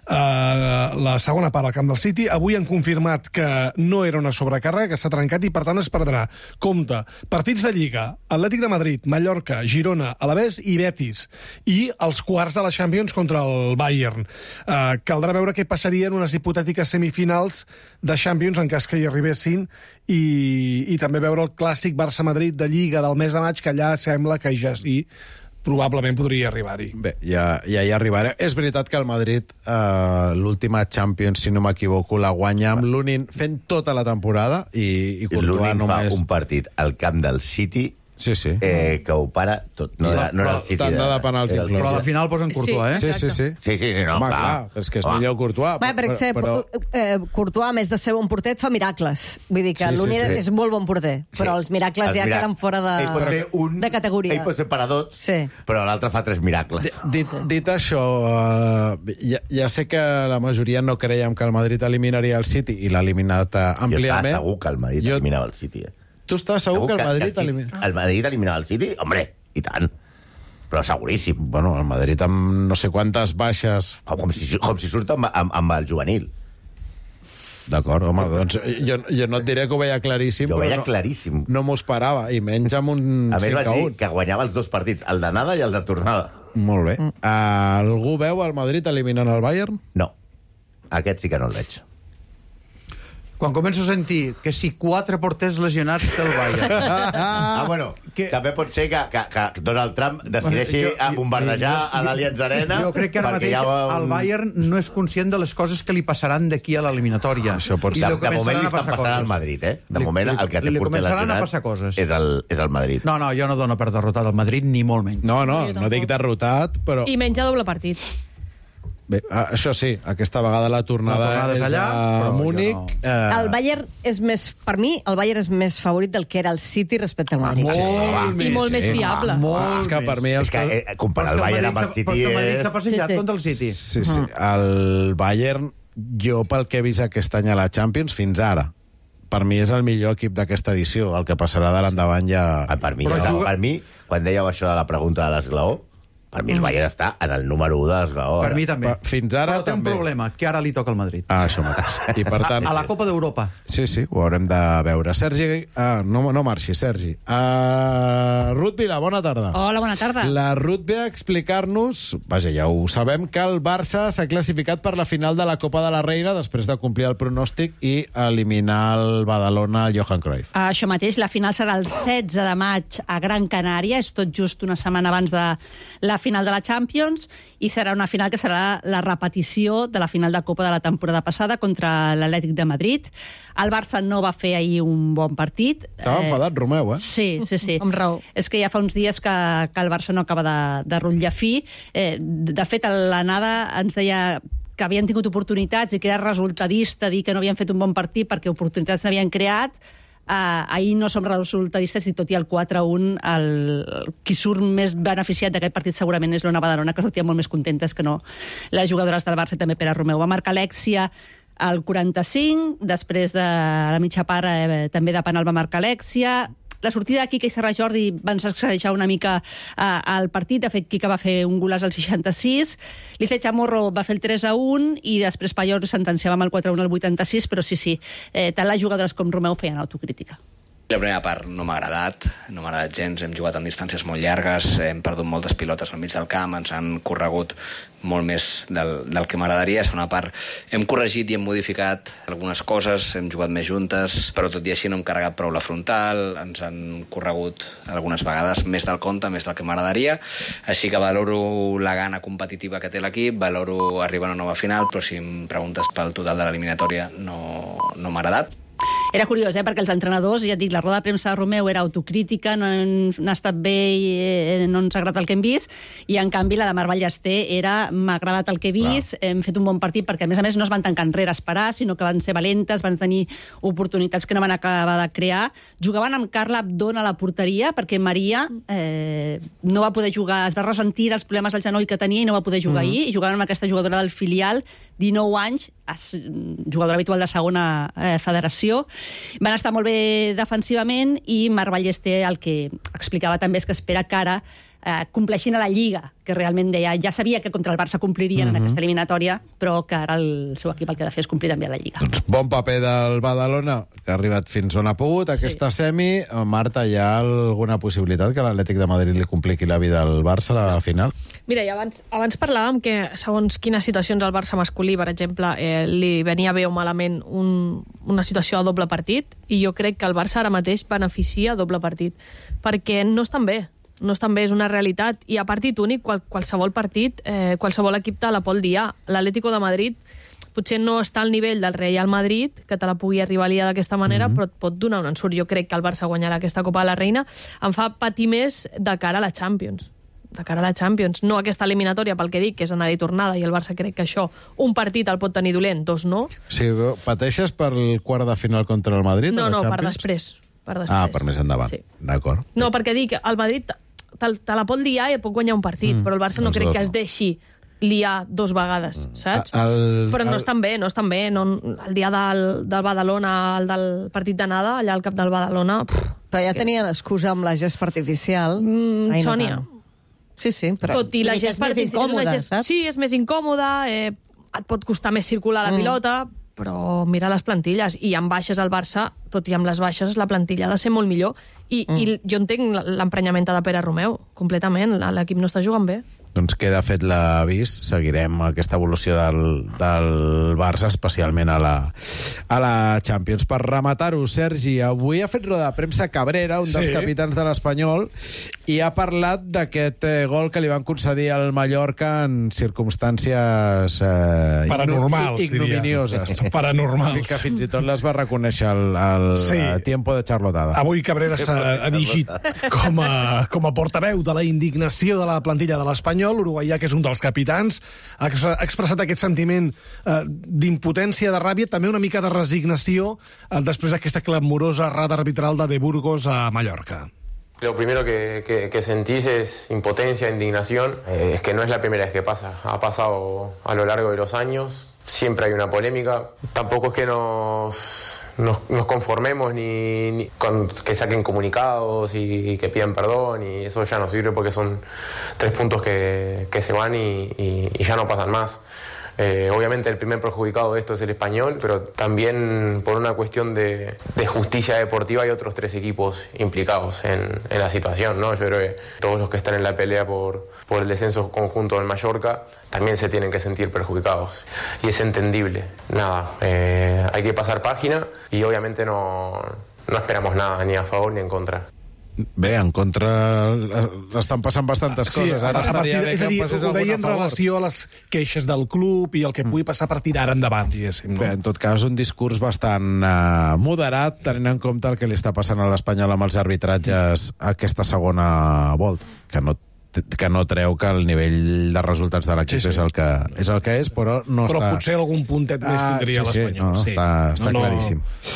Uh, la segona part al camp del City. Avui han confirmat que no era una sobrecàrrega, que s'ha trencat i per tant es perdrà. Compte, partits de Lliga, Atlètic de Madrid, Mallorca, Girona, Alavés i Betis, i els quarts de la Champions contra el Bayern. Uh, caldrà veure què passaria en unes hipotètiques semifinals de Champions en cas que hi arribessin, i, i també veure el clàssic Barça-Madrid de Lliga del mes de maig, que allà sembla que ja sí probablement podria arribar-hi. Bé, ja, ja hi arribarem. És veritat que el Madrid, eh, l'última Champions, si no m'equivoco, la guanya amb l'Unin fent tota la temporada i, i Courtois l'Unin només... fa un partit al camp del City sí, sí. Eh, que ho para tot. No, era, no era el City. Tanda de penals inclòs. Però a la final posen Courtois, sí, eh? Sí, sí, sí. Sí, sí, sí, no, Home, clar. clar, però és que és Home. millor Courtois. Bé, per exemple, però... eh, Courtois, a més de ser bon porter, et fa miracles. Vull dir que Sí, sí, l'Uni sí. és molt bon porter, però els miracles Els ja mirac- queden fora de, Ell pot fer un, de categoria. Ell pot ser parador, Sí. però l'altre fa tres miracles. Dit, dit això, uh, ja, ja sé que la majoria no creiem que el Madrid eliminaria el City i l'ha eliminat uh, Jo àmpliament. estava segur que el Madrid Jo- eliminava el City. Eh? Tu estàs segur, segur que el Madrid que el, elimina... City, el Madrid eliminava el City? Hombre, i tant. Però seguríssim. Bueno, el Madrid amb no sé quantes baixes... Com, com, si, com si surt amb, amb, amb el juvenil. D'acord, home, doncs jo, jo no et diré que ho veia claríssim, Jo ho però veia no, claríssim. no m'ho esperava, i menys amb un A més, cinc vaig a dir un. que guanyava els dos partits, el d'anada i el de tornada. Molt bé. Uh, algú veu el Madrid eliminant el Bayern? No. Aquest sí que no el veig. Quan començo a sentir que si quatre porters lesionats té el Bayern. Ah, bueno, que... també pot ser que, que, que Donald Trump decideixi Jo- jo- a bombardejar jo- a l'Allianz Arena. Jo crec que ara mateix ja ho... el Bayern no és conscient de les coses que li passaran d'aquí a l'eliminatòria. Això pot ser. De, de moment li estan passant al Madrid, eh? De Li- moment li- el que té li porter començaran a lesionat passar coses. és el, és el Madrid. No, no, jo no dono per derrotat el Madrid, ni molt menys. No, no, no dic derrotat, però... I menja doble partit. Bé, ah, això sí, aquesta vegada la tornada, La tornada és és allà, a però jo Múnich. no. Eh, El Bayern és més, per mi, el Bayern és més favorit del que era el City respecte al Madrid. Molt I molt més sí, fiable. Molt és que per mi... És Els que eh, comparar el Però és que Bayern amb el Madrid- City però és que el Madrid s'ha és... passejat Sí, sí. contra el City. Sí, sí. El Bayern, jo pel que he vist aquest any a la Champions, fins ara, per mi és el millor equip d'aquesta edició. El que passarà de l'endavant ja... Ah, per mi, Però ja, juga- per mi, quan dèieu això de la pregunta de l'esglaó, per mi el Bayern està en el número u de l'esglaó. Per ara. mi també. Per- fins ara Però té un també. problema, que ara li toca al Madrid. Ah, això mateix. I per tant... A la Copa d'Europa. Sí, sí, ho haurem de veure. Sergi... Ah, no, no marxi, Sergi. Uh, Ruth Vila, bona tarda. Hola, bona tarda. La Ruth ve a explicar-nos, vaja, ja ho sabem, que el Barça s'ha classificat per la final de la Copa de la Reina després de complir el pronòstic i eliminar el Badalona al Johan Cruyff. Això mateix, la final serà el setze de maig a Gran Canària, és tot just una setmana abans de la final de la Champions, i serà una final que serà la repetició de la final de Copa de la temporada passada contra l'Atlètic de Madrid. El Barça no va fer ahir un bon partit. Estava enfadat, Romeu, eh? Sí, sí, sí. Amb raó. És que ja fa uns dies que, que el Barça no acaba de, de rutllar fi. Eh, de fet, l'Anada ens deia que havien tingut oportunitats i que era resultadista dir que no havien fet un bon partit perquè oportunitats s'havien creat. Uh, ahir no som resultadistes i tot i el quatre a un el, el, qui surt més beneficiat d'aquest partit segurament és l'Ona Badalona, que sortia molt més contentes que no les jugadores del Barça, també Pere Romeu. Va marcar Alexia al quaranta-cinc, després de la mitja part eh, també de penal va marcar Alexia. La sortida de Quique i Serra Jordi van sacsejar una mica eh, al partit. De fet, Quique va fer un golaç al seixanta-sis, Lizeth Chamorro va fer el tres a un i després Pallor sentenciava amb el quatre a un al vuitanta-sis, però sí, sí, eh, tant les jugadores com Romeu feien autocrítica. La primera part no m'ha agradat, no m'ha agradat gens, hem jugat en distàncies molt llargues, hem perdut moltes pilotes al mig del camp, ens han corregut molt més del, del que m'agradaria. És una part... Hem corregit i hem modificat algunes coses, hem jugat més juntes, però tot i així no hem carregat prou la frontal, ens han corregut algunes vegades més del compte, més del que m'agradaria, així que valoro la gana competitiva que té l'equip, valoro arribar a una nova final, però si em preguntes pel total de l'eliminatòria no, no m'ha agradat. Era curiós, eh? Perquè els entrenadors, ja et dic, la roda de premsa de Romeu era autocrítica, no, no ha estat bé i eh, no ens ha agradat el que hem vist, i en canvi la de Mar Ballester era m'ha agradat el que he vist, Clar. hem fet un bon partit, perquè a més a més no es van tancar enrere a esperar, sinó que van ser valentes, van tenir oportunitats que no van acabar de crear. Jugaven amb Carla Abdón a la porteria, perquè Maria eh, no va poder jugar, es va ressentir dels problemes al genoll que tenia i no va poder jugar mm -hmm. ahir, i jugaven amb aquesta jugadora del filial, dinou anys, jugadora habitual de segona eh, federació. Van estar molt bé defensivament i Mar Ballester el que explicava també és que espera que ara eh, compleixin a la Lliga, que realment deia, ja sabia que contra el Barça complirien mm -hmm. en aquesta eliminatòria, però que ara el seu equip el que ha de fer és complir també a la Lliga. Doncs bon paper del Badalona, que ha arribat fins on ha pogut, aquesta sí. semi. Marta, hi ha alguna possibilitat que l'Atlètic de Madrid li compliqui la vida al Barça a la final? Mira, i abans, abans parlàvem que segons quines situacions al Barça masculí, per exemple, eh, li venia bé o malament un, una situació a doble partit, i jo crec que el Barça ara mateix beneficia a doble partit, perquè no estan bé. No estan bé, és una realitat. I a partit únic, qual, qualsevol partit, eh, qualsevol equip te la pot liar. L'Atlético de Madrid potser no està al nivell del Real Madrid, que te la pugui arribar a liar d'aquesta manera, mm -hmm. però et pot donar un ensurt. Jo crec que el Barça guanyarà aquesta Copa de la Reina. Em fa patir més de cara a la Champions. De cara a la Champions. No aquesta eliminatòria, pel que dic, que és anar i tornada, i el Barça crec que això, un partit el pot tenir dolent, dos no. Sí, pateixes per el quart de final contra el Madrid? No, a la no, Champions? per després. Per després. Ah, per més endavant. Sí. D'acord. No, perquè dic, el Madrid te, te la pot liar i pot guanyar un partit, mm. però el Barça no crec que es deixi liar dos vegades, mm. saps? El, però no el... estan bé, no estan bé. No, el dia del, del Badalona, el del partit d'anada, allà al cap del Badalona... Pff, però ja tenien excusa amb la gespa artificial. Mm, Ai, Sònia. No sí, sí, però... Tot i la gespa és més incòmoda, gest... saps? Sí, és més incòmoda, eh, et pot costar més circular la mm. pilota, però mira les plantilles, i amb baixes al Barça, tot i amb les baixes, la plantilla ha de ser molt millor. I, mm. i jo entenc l'emprenyament de Pere Romeu, completament. L'equip no està jugant bé. Doncs queda fet l'avís, seguirem aquesta evolució del, del Barça, especialment a la, a la Champions. Per rematar-ho, Sergi, avui ha fet roda de premsa Cabrera, un dels sí. capitans de l'Espanyol, i ha parlat d'aquest eh, gol que li van concedir al Mallorca en circumstàncies eh, paranormals, ignominioses. Diria. Paranormals. Que fins i tot les va reconèixer el, el sí. tiempo de charlotada. Avui Cabrera s'ha erigit com a, com a portaveu de la indignació de la plantilla de l'Espanyol. L'uruguaià, que és un dels capitans, ha expressat aquest sentiment eh, d'impotència, de ràbia, també una mica de resignació eh, després d'aquesta clamorosa errada arbitral de De Burgos a Mallorca. Lo primero que, que, que sentís es impotencia, indignación. Eh, es que no es la primera vez que pasa. Ha pasado a lo largo de los años. Siempre hay una polémica. Tampoco es que nos... Nos, nos conformemos ni, ni con que saquen comunicados y, y que pidan perdón, y eso ya no sirve porque son tres puntos que, que se van y, y, y ya no pasan más. Eh, obviamente el primer perjudicado de esto es el Español, pero también por una cuestión de, de justicia deportiva hay otros tres equipos implicados en, en la situación, ¿no? Yo creo que todos los que están en la pelea por, por el descenso conjunto del Mallorca también se tienen que sentir perjudicados. Y es entendible. Nada, eh, hay que pasar página y obviamente no, no esperamos nada, ni a favor ni en contra. Bé, en contra estan passant bastantes sí, coses. Ara estaria bé que em passés alguna a favor. Ho deia en relació a les queixes del club i el que pugui passar a partir d'ara endavant, diguéssim. No? Bé, en tot cas, un discurs bastant uh, moderat, tenint en compte el que li està passant a l'Espanyol amb els arbitratges a aquesta segona volta, que no que no treu que el nivell de resultats de l'equip sí, sí. és, el que, és el que és, però no però està... potser algun puntet més tindria ah, sí, l'Espanyol. Sí, no, sí. Està, està no, no. claríssim.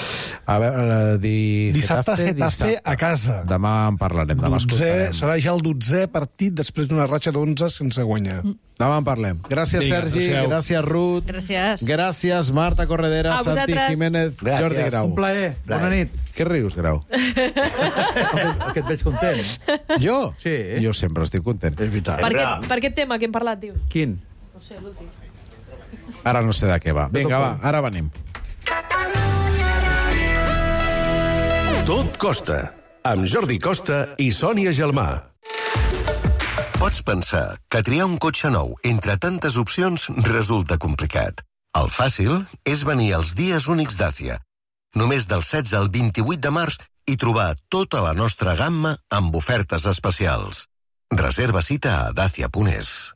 A veure, di... Dissabte, Getafe a casa. Demà en parlarem, demà Dotzè, escoltarem. serà ja el dotzè partit després d'una ratxa d'onze sense guanyar. Demà en parlem. Gràcies, Vinga, Sergi, adéu. gràcies, Ruth. Gràcies. Gràcies, Marta Corredera, A Santi vosaltres. Jiménez, Gràcies. Jordi Grau. Un plaer. Bona nit. Què rius, Grau? Que et veig content. Jo? Sí. Jo sempre estic content. És veritat. Per aquest, per aquest tema que hem parlat, tio. Quin? No sé, l'últim. Ara no sé de què va. Vinga, va, ara venim. Tot costa, amb Jordi Costa i Sònia Gelmà. Pots pensar que triar un cotxe nou entre tantes opcions resulta complicat. El fàcil és venir als dies únics Dacia. Només del setze al vint-i-vuit de març i trobar tota la nostra gamma amb ofertes especials. Reserva cita a dacia punt es.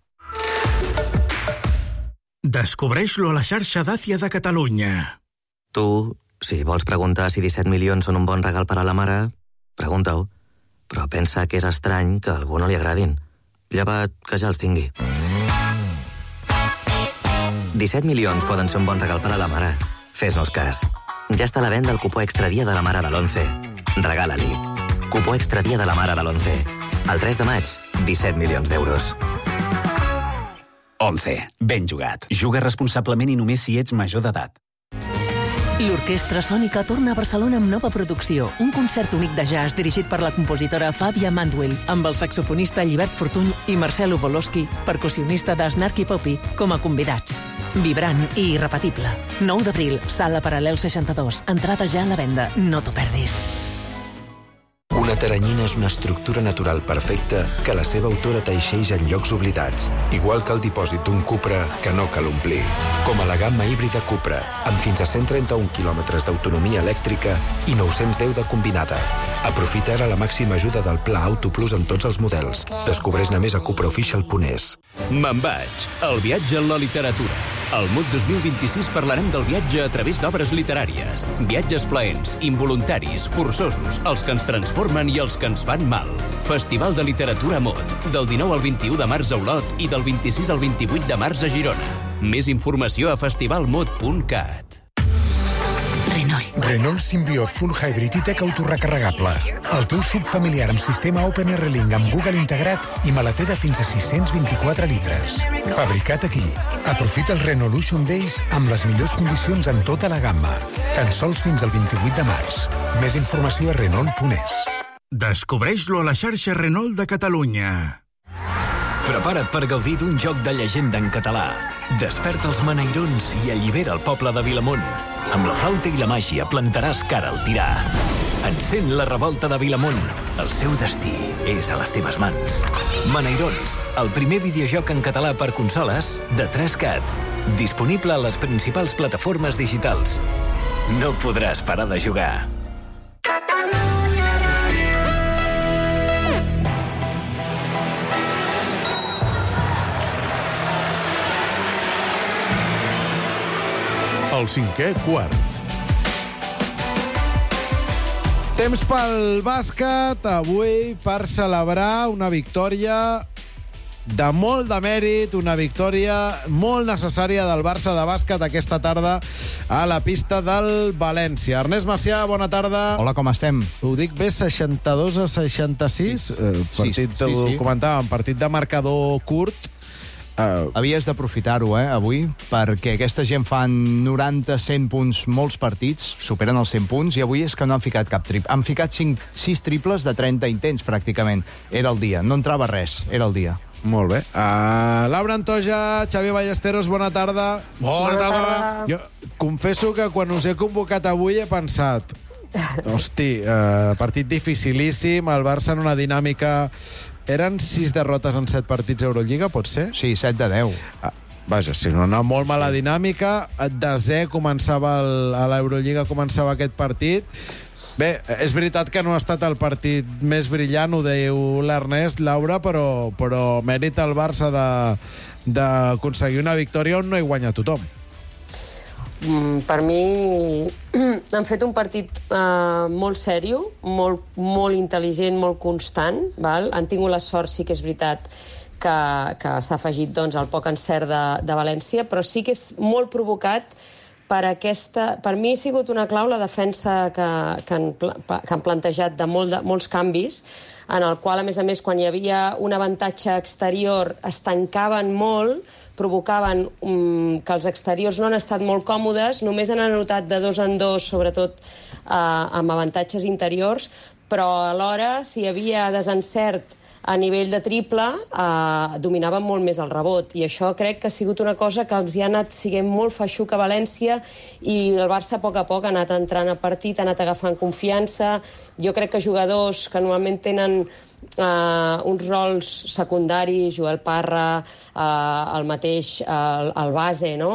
Descobreix-lo a la xarxa Dacia de Catalunya. Tu, si vols preguntar si disset milions són un bon regal per a la mare, pregunta-ho. Però pensa que és estrany que a algú no li agradin. Llevat que ja els tingui. disset milions poden ser un bon regal per a la mare. Fes-nos cas. Ja està a la venda el cupó extra dia de la mare de l'onze. Regala-li. Cupó extra dia de la mare de l'onze. El tres de maig, disset milions d'euros. onze. Ben jugat. Juga responsablement i només si ets major d'edat. L'Orquestra Sònica torna a Barcelona amb nova producció. Un concert únic de jazz dirigit per la compositora Fàbia Mandwell, amb el saxofonista Llibert Fortuny i Marcelo Volosky, percussionista de Snarky Puppy, com a convidats. Vibrant i irrepetible. nou d'abril, Sala Paral·lel seixanta-dos. Entrada ja a la venda. No t'ho perdis. Una teranyina és una estructura natural perfecta que la seva autora teixeix en llocs oblidats, igual que el dipòsit d'un Cupra que no cal omplir. Com a la gamma híbrida Cupra, amb fins a cent trenta-un quilòmetres d'autonomia elèctrica i nou-cents deu de combinada. Aprofita ara la màxima ajuda del Pla Auto Plus en tots els models. Descobreix-ne més a cupraofficial punt es. Me'n vaig. El viatge en la literatura. Al M U T dos mil vint-i-sis parlarem del viatge a través d'obres literàries. Viatges plaents, involuntaris, forçosos, els que ens transformen i els que ens fan mal. Festival de Literatura M U T, del dinou al vint-i-u de març a Olot i del vint-i-sis al vint-i-vuit de març a Girona. Més informació a festivalmut punt cat. Renault. Renault Symbiote Full Hybrid i Tech autorecarregable. El teu sub familiar amb sistema OpenRLink amb Google integrat i maleter de fins a sis-cents vint-i-quatre litres. Fabricat aquí. Aprofita els Renaulution Days amb les millors condicions en tota la gamma. Tan sols fins al vint-i-vuit de març. Més informació a Renault punt es. Descobreix-lo a la xarxa Renault de Catalunya. Prepara't per gaudir d'un joc de llegenda en català. Desperta els maneirons i allibera el poble de Vilamunt. Amb la flauta i la màgia plantaràs cara al tirà. Encén la revolta de Vilamunt. El seu destí és a les teves mans. Maneirons, el primer videojoc en català per consoles de tres cat. Disponible a les principals plataformes digitals. No podràs parar de jugar. El cinquè quart. Temps pel bàsquet, avui per celebrar una victòria de molt de mèrit, una victòria molt necessària del Barça de bàsquet aquesta tarda a la pista del València. Ernest Macià, bona tarda. Hola, com estem? Ho dic bé, seixanta-dos a seixanta-sis? Eh, partit, sí, sí, sí. Ho comentàvem, partit de marcador curt. Uh, Havies d'aprofitar-ho, eh, avui, perquè aquesta gent fan noranta a cent punts molts partits, superen els cent punts, i avui és que no han ficat cap trip. Han ficat cinc, sis triples de trenta intents, pràcticament. Era el dia. No entrava res. Era el dia. Molt bé. Uh, Laura Antoja, Xavier Ballesteros, bona tarda. Bona tarda. Jo confesso que quan us he convocat avui he pensat... Hosti, uh, partit dificilíssim, el Barça en una dinàmica... Eren sis derrotes en set partits a Eurolliga, pot ser? Sí, set de deu. Ah, vaja, si no, una molt mala dinàmica. Desè començava el, a l'Eurolliga començava aquest partit. Bé, és veritat que no ha estat el partit més brillant, ho diu l'Ernest, Laura, però, però mèrit al Barça d'aconseguir una victòria on no hi guanya tothom. Mm, per mi han fet un partit eh, molt sèrio, molt, molt intel·ligent, molt constant, val? Han tingut la sort, sí que és veritat, que, que s'ha afegit doncs, el poc encert de, de València, però sí que és molt provocat per aquesta... Per mi ha sigut una clau la defensa que, que, han, que han plantejat de, molt de molts canvis, en el qual, a més a més, quan hi havia un avantatge exterior, es tancaven molt, provocaven um, que els exteriors no han estat molt còmodes, només han anotat de dos en dos, sobretot eh, amb avantatges interiors, però alhora, si hi havia desencert a nivell de triple, eh, dominaven molt més el rebot. I això crec que ha sigut una cosa que els hi ha anat siguent molt feixuc a València i el Barça a poc a poc ha anat entrant al partit, ha anat agafant confiança. Jo crec que jugadors que normalment tenen Uh, uns rols secundaris, Joel Parra, uh, el mateix, uh, el base, no?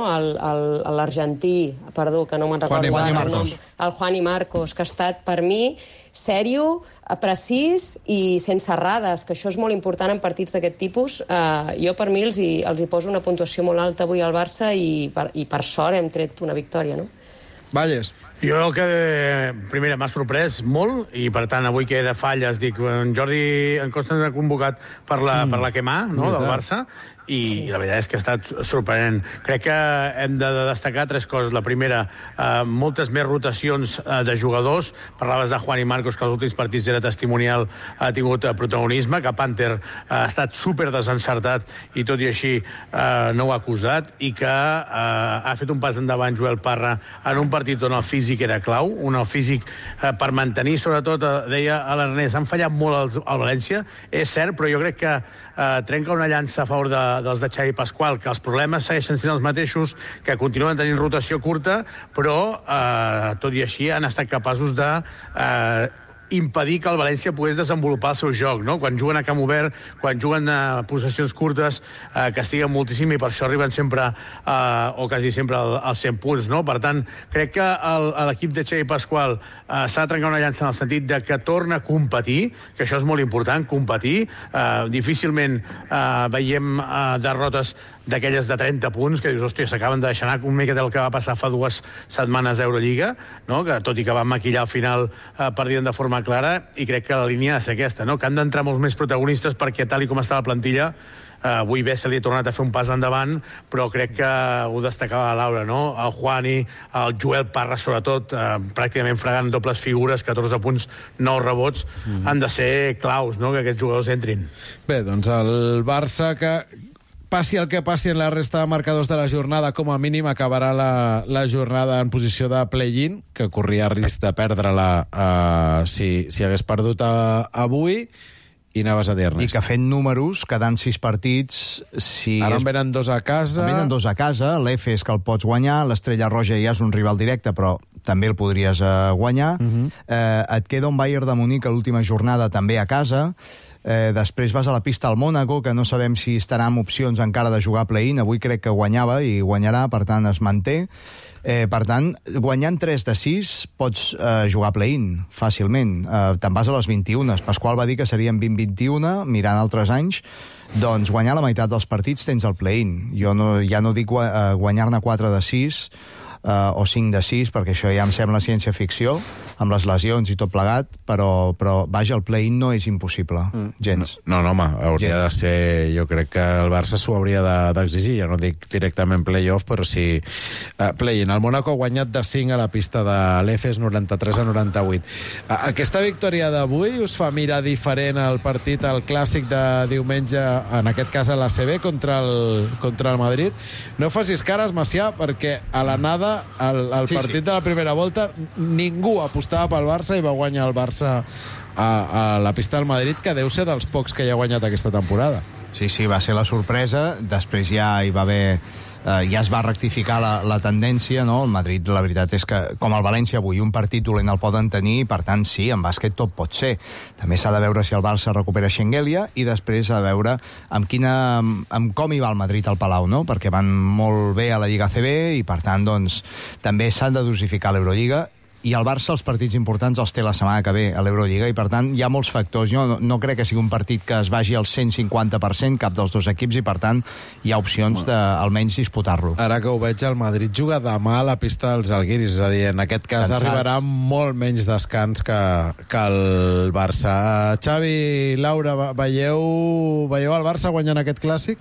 l'argentí, perdó, que no me'n recordo Juan el nom, el Juan i Marcos, que ha estat per mi sèrio, precís i sense errades, que això és molt important en partits d'aquest tipus. Uh, jo per mi els hi, els hi poso una puntuació molt alta avui al Barça i per, i per sort hem tret una victòria, no? Valles. Jo el que, primer, m'ha sorprès molt, i per tant, avui que era falles, dic, en Jordi en Costa ens ha convocat per la, mm. per la quemà, no?, del Barça, i sí. la veritat és que ha estat sorprenent. Crec que hem de destacar tres coses. La primera, eh, moltes més rotacions eh, de jugadors. Parlaves de Juan i Marcos, que als últims partits era testimonial, ha tingut eh, protagonisme, que Panther eh, ha estat super desencertat i tot i així eh, no ho ha acusat, i que eh, ha fet un pas endavant Joel Parra en un partit on el físic era clau, un el físic eh, per mantenir, sobretot, eh, deia a l'Ernest, han fallat molt al, al València, és cert, però jo crec que eh, trenca una llança a favor de dels de Xavi Pasqual, que els problemes segueixen sent els mateixos, que continuen tenint rotació curta, però, eh, tot i així, han estat capaços de eh, impedir que el València pogués desenvolupar el seu joc, no? Quan juguen a camp obert, quan juguen a possessions curtes, eh, castiguen moltíssim i per això arriben sempre, eh, o quasi sempre, als cent punts, no? Per tant, crec que l'equip de Xavi Pasqual eh, s'ha de trencar una llança en el sentit de que torna a competir, que això és molt important, competir. Eh, difícilment eh, veiem eh, derrotes d'aquelles de trenta punts, que dius, hòstia, s'acaben de deixar anar un mica del que va passar fa dues setmanes a Eurolliga, no? Que tot i que van maquillar al final eh, perdien de forma clara, i crec que la línia ha de ser aquesta, no? Que han d'entrar molts més protagonistes, perquè tal i com està la plantilla, eh, avui bé se li ha tornat a fer un pas endavant, però crec que ho destacava la Laura, no? El Juani, el Joel Parra, sobretot, eh, pràcticament fregant dobles figures, catorze punts, nou rebots, mm. han de ser claus, no?, que aquests jugadors entrin. Bé, doncs el Barça, que passi el que passi en la resta de marcadors de la jornada, com a mínim acabarà la, la jornada en posició de play-in, que corria risc de perdre-la uh, si, si hagués perdut a, avui, i anaves a dir, Ernest. I que fent números, quedant sis partits... Si Ara és... en venen dos a casa. En venen dos a casa, l'Efes que el pots guanyar, l'Estrella Roja ja és un rival directe, però també el podries uh, guanyar. Uh-huh. eh, et queda un Bayern de Munic a l'última jornada també a casa. Eh, després vas a la pista al Mònaco, que no sabem si estarà amb opcions encara de jugar play-in. Avui crec que guanyava i guanyarà, per tant es manté. Eh, per tant, guanyant tres de sis pots eh, jugar play-in fàcilment. Eh, te'n vas a les vint-i-una. Pasqual va dir que serien vint vint-i-una, mirant altres anys. Doncs guanyar la meitat dels partits tens el play-in. Jo no, ja no dic guanyar-ne quatre de sis, Uh, o cinc de sis, perquè això ja em sembla ciència-ficció, amb les lesions i tot plegat, però, però vaja, el play-in no és impossible, mm. gens. No, no, home, hauria gens. de ser... Jo crec que el Barça s'ho hauria d'exigir, de, ja no dic directament play-off, però sí uh, play-in. El Mónaco ha guanyat de cinc a la pista de l'Efes, noranta-tres a noranta-vuit. Uh, aquesta victòria d'avui us fa mirar diferent el partit, el clàssic de diumenge, en aquest cas a l'A C B, contra el, contra el Madrid? No facis cares, Macià, perquè a l'anada El, el sí, partit sí. de la primera volta ningú apostava pel Barça i va guanyar el Barça a, a la pista del Madrid, que deu ser dels pocs que ja ha guanyat aquesta temporada. Sí, sí, va ser la sorpresa. Després ja hi va haver... Eh, ja es va rectificar la, la tendència, no? El Madrid, la veritat és que, com el València avui, un partit dolent el poden tenir, i per tant, sí, en bàsquet tot pot ser. També s'ha de veure si el Barça recupera Schengelia, i després s'ha de veure amb, quina, amb com hi va el Madrid al Palau, no? Perquè van molt bé a la Lliga A C B, i per tant, doncs, també s'han de dosificar l'Eurolliga, i el Barça els partits importants els té la setmana que ve a l'Eurolliga, i per tant hi ha molts factors. Jo no, no crec que sigui un partit que es vagi al cent cinquanta per cent cap dels dos equips, i per tant hi ha opcions de almenys disputar-lo. Ara que ho veig, el Madrid juga demà a la pista dels Alguiris, és a dir, en aquest cas Cansats. Arribarà molt menys descans que, que el Barça. Xavi, Laura, veieu, veieu el Barça guanyant aquest clàssic?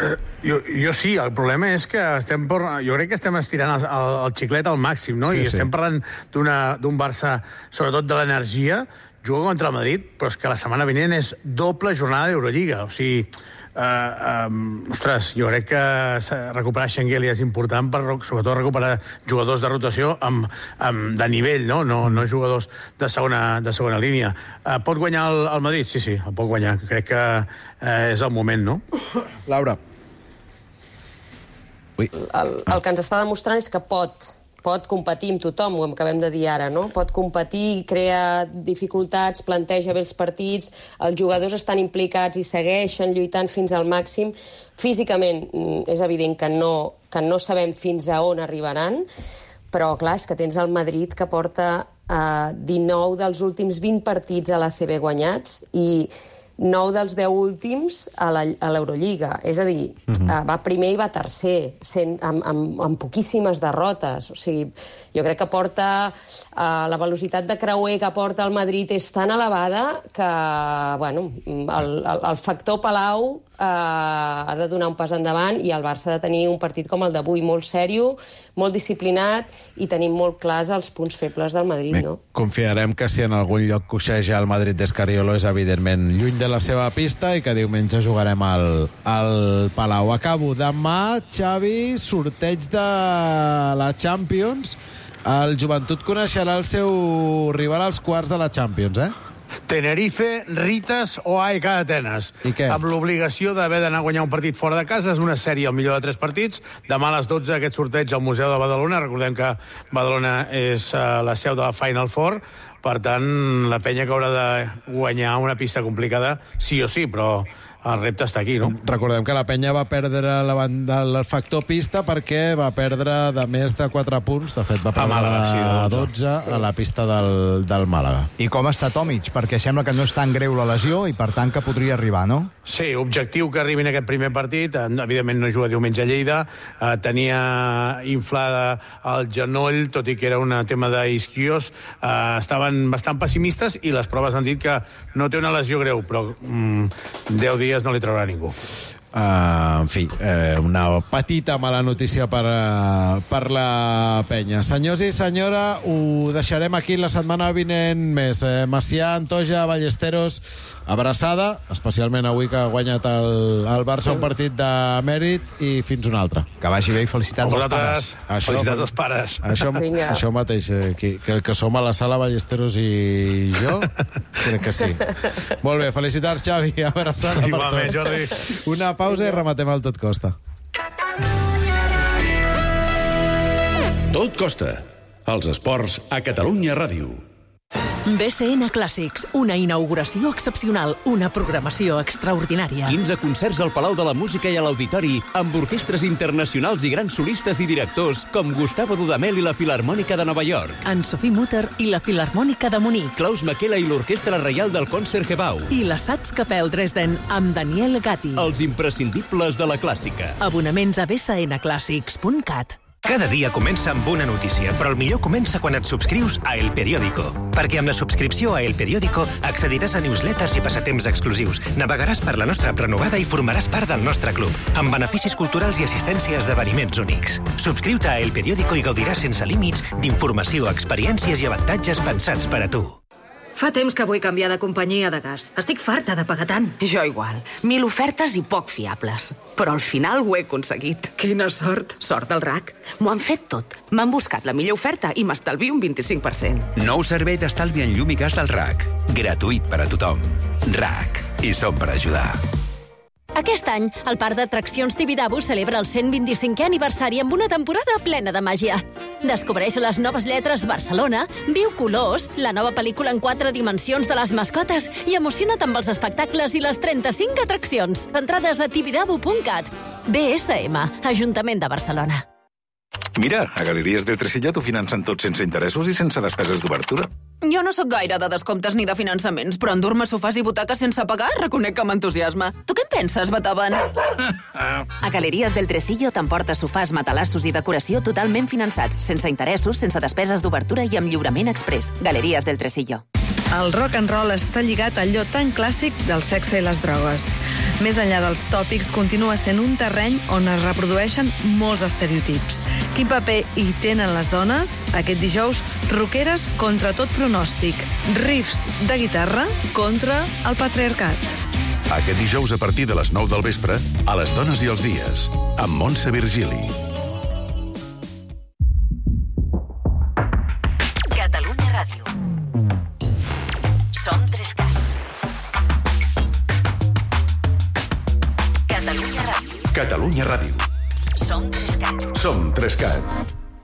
Jo, jo sí, el problema és que estem por... jo crec que estem estirant el, el, el xiclet al màxim, no? Sí, I estem sí. parlant d'un Barça, sobretot de l'energia, juga contra el Madrid, però és que la setmana vinent és doble jornada d'Eurolliga. O sigui, uh, um, ostres, jo crec que recuperar Schengelia és important per, sobretot, recuperar jugadors de rotació amb, amb, de nivell, no? No, no jugadors de segona, de segona línia. Uh, pot guanyar el, el Madrid? Sí, sí, el pot guanyar. Crec que uh, és el moment, no? Laura. El, el que ens està demostrant és que pot, pot competir amb tothom, ho acabem de dir ara, no? Pot competir, crea dificultats, planteja bé els partits, els jugadors estan implicats i segueixen lluitant fins al màxim. Físicament és evident que no, que no sabem fins a on arribaran, però clar, és que tens el Madrid que porta eh, dinou dels últims vint partits a l'A C B guanyats i nou dels deu últims a l'Eurolliga. És a dir, uh-huh. va primer i va tercer, sent, amb, amb, amb poquíssimes derrotes. O sigui, jo crec que porta... Uh, la velocitat de creuer que porta el Madrid és tan elevada que, bueno, el, el, el factor Palau uh, ha de donar un pas endavant i el Barça ha de tenir un partit com el d'avui molt sèrio, molt disciplinat i tenim molt clars els punts febles del Madrid, Bé, no? Confiarem que si en algun lloc coixeja el Madrid d'Escariolo és evidentment lluny de la seva pista i que diumenge jugarem al, al Palau. Acabo. Demà, Xavi, sorteig de la Champions. El Joventut coneixerà el seu rival als quarts de la Champions, eh? Tenerife, Ritas o A E K Atenes. I què? Amb l'obligació d'haver d'anar a guanyar un partit fora de casa. És una sèrie al millor de tres partits. Demà a les dotze aquest sorteig al Museu de Badalona. Recordem que Badalona és uh, la seu de la Final Four. Per tant, la penya que haurà de guanyar una pista complicada sí o sí, però el repte està aquí, no? Recordem que la penya va perdre la banda, el factor pista perquè va perdre de més de quatre punts. De fet, va perdre Màlaga, sí, de dotze sí. a la pista del, del Màlaga. I com està Tomic? Perquè sembla que no és tan greu la lesió i, per tant, que podria arribar, no? Sí, objectiu que arribi en aquest primer partit. Evidentment no juga diumenge a Lleida. Eh, tenia inflada el genoll, tot i que era un tema d'isquios. Eh, estaven bastant pessimistes i les proves han dit que no té una lesió greu, però mm, deu dies no li traurà ningú. Uh, en fi, eh, una petita mala notícia per, uh, per la penya. Senyors i senyora, ho deixarem aquí la setmana vinent més. Eh, Macià, Antoja, Ballesteros, abraçada, especialment avui que ha guanyat el, el Barça un partit de mèrit, i fins un altre. Que vagi bé i felicitats als pares. Això, felicitats als pares. Això, això mateix, eh, que, que, que som a la sala Ballesteros i jo, crec que sí. Molt bé, felicitats, Xavi, abraçada per tots. Jordi. Una pausa i rematem el Tot Costa. Tot Costa. Els esports a Catalunya Ràdio. B C N Clàssics, una inauguració excepcional, una programació extraordinària. quinze concerts al Palau de la Música i a l'Auditori, amb orquestres internacionals i grans solistes i directors com Gustavo Dudamel i la Filarmònica de Nova York. Anne-Sophie Mutter i la Filarmònica de Munic. Klaus Makela i l'Orquestra Reial del Concertgebouw. I la Staatskapelle Dresden amb Daniel Gatti. Els imprescindibles de la clàssica. Abonaments a b c n clàssics punt cat. Cada dia comença amb una notícia, però el millor comença quan et subscrius a El Periódico. Perquè amb la subscripció a El Periódico accediràs a newsletters i passatemps exclusius, navegaràs per la nostra app renovada i formaràs part del nostre club, amb beneficis culturals i assistència a esdeveniments únics. Subscriu-te a El Periódico i gaudiràs sense límits d'informació, experiències i avantatges pensats per a tu. Fa temps que vull canviar de companyia de gas. Estic farta de pagar tant. Jo igual. Mil ofertes i poc fiables. Però al final ho he aconseguit. Quina sort. Sort del R A C. M'ho han fet tot. M'han buscat la millor oferta i m'estalvio un vint-i-cinc per cent. Nou servei d'estalvi en llum i gas del R A C. Gratuït per a tothom. R A C. I som per ajudar. Aquest any, el Parc d'Atraccions Tibidabo celebra el cent vint-i-cinquè aniversari amb una temporada plena de màgia. Descobreix les noves lletres Barcelona, viu colors, la nova pel·lícula en quatre dimensions de les mascotes i emociona't amb els espectacles i les trenta-cinc atraccions. Entrades a tibidabo punt cat. B S M, Ajuntament de Barcelona. Mira, a Galeries del Tresillo t'ho financen tot sense interessos i sense despeses d'obertura. Jo no sóc gaire de descomptes ni de finançaments, però endur-me sofàs i butaques sense pagar reconec que m'entusiasma. Tu què en penses, Beethoven? A Galeries del Tresillo t'emporta sofàs, matalassos i decoració totalment finançats, sense interessos, sense despeses d'obertura i amb lliurament express. Galeries del Tresillo. El rock and roll està lligat a allò tan clàssic del sexe i les drogues. Més enllà dels tòpics, continua sent un terreny on es reprodueixen molts estereotips. Quin paper hi tenen les dones? Aquest dijous, rockeres contra tot pronòstic. Riffs de guitarra contra el patriarcat. Aquest dijous a partir de les nou del vespre, a Les dones i els dies, amb Montse Virgili. Catalunya Ràdio. Som Trescat. Catalunya Ràdio. Catalunya Ràdio. Som Trescat. Som Trescat.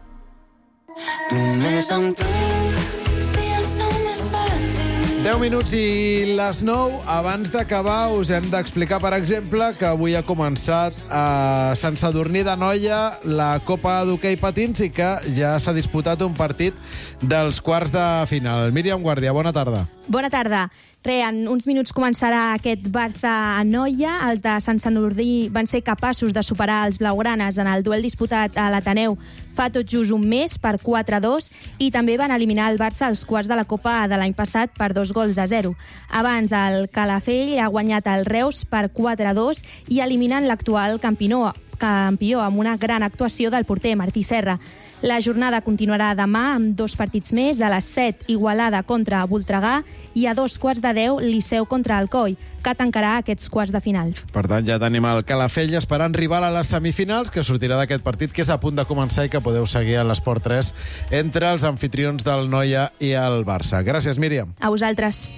Només amb tu els dies són més fàcils. deu minuts i les nou. Abans d'acabar, us hem d'explicar, per exemple, que avui ha començat a Sant Sadurní d'Anoia la Copa d'Hoquei Patins i que ja s'ha disputat un partit dels quarts de final. Míriam Guàrdia, bona tarda. Bona tarda. Re, en uns minuts començarà aquest Barça-Anoia. Els de Sant Sadurní van ser capaços de superar els blaugranes en el duel disputat a l'Ateneu fa tot just un mes per quatre a dos i també van eliminar el Barça als quarts de la Copa de l'any passat per dos gols a zero. Abans el Calafell ha guanyat el Reus per quatre a dos i eliminant l'actual campió, campió amb una gran actuació del porter Martí Serra. La jornada continuarà demà amb dos partits més, a les set Igualada contra Voltregà i a dos quarts de deu Liceu contra Alcoi, que tancarà aquests quarts de final. Per tant, ja tenim el Calafell esperant rival a les semifinals, que sortirà d'aquest partit, que és a punt de començar i que podeu seguir a l'Esport tres entre els anfitrions del Noia i el Barça. Gràcies, Míriam. A vosaltres.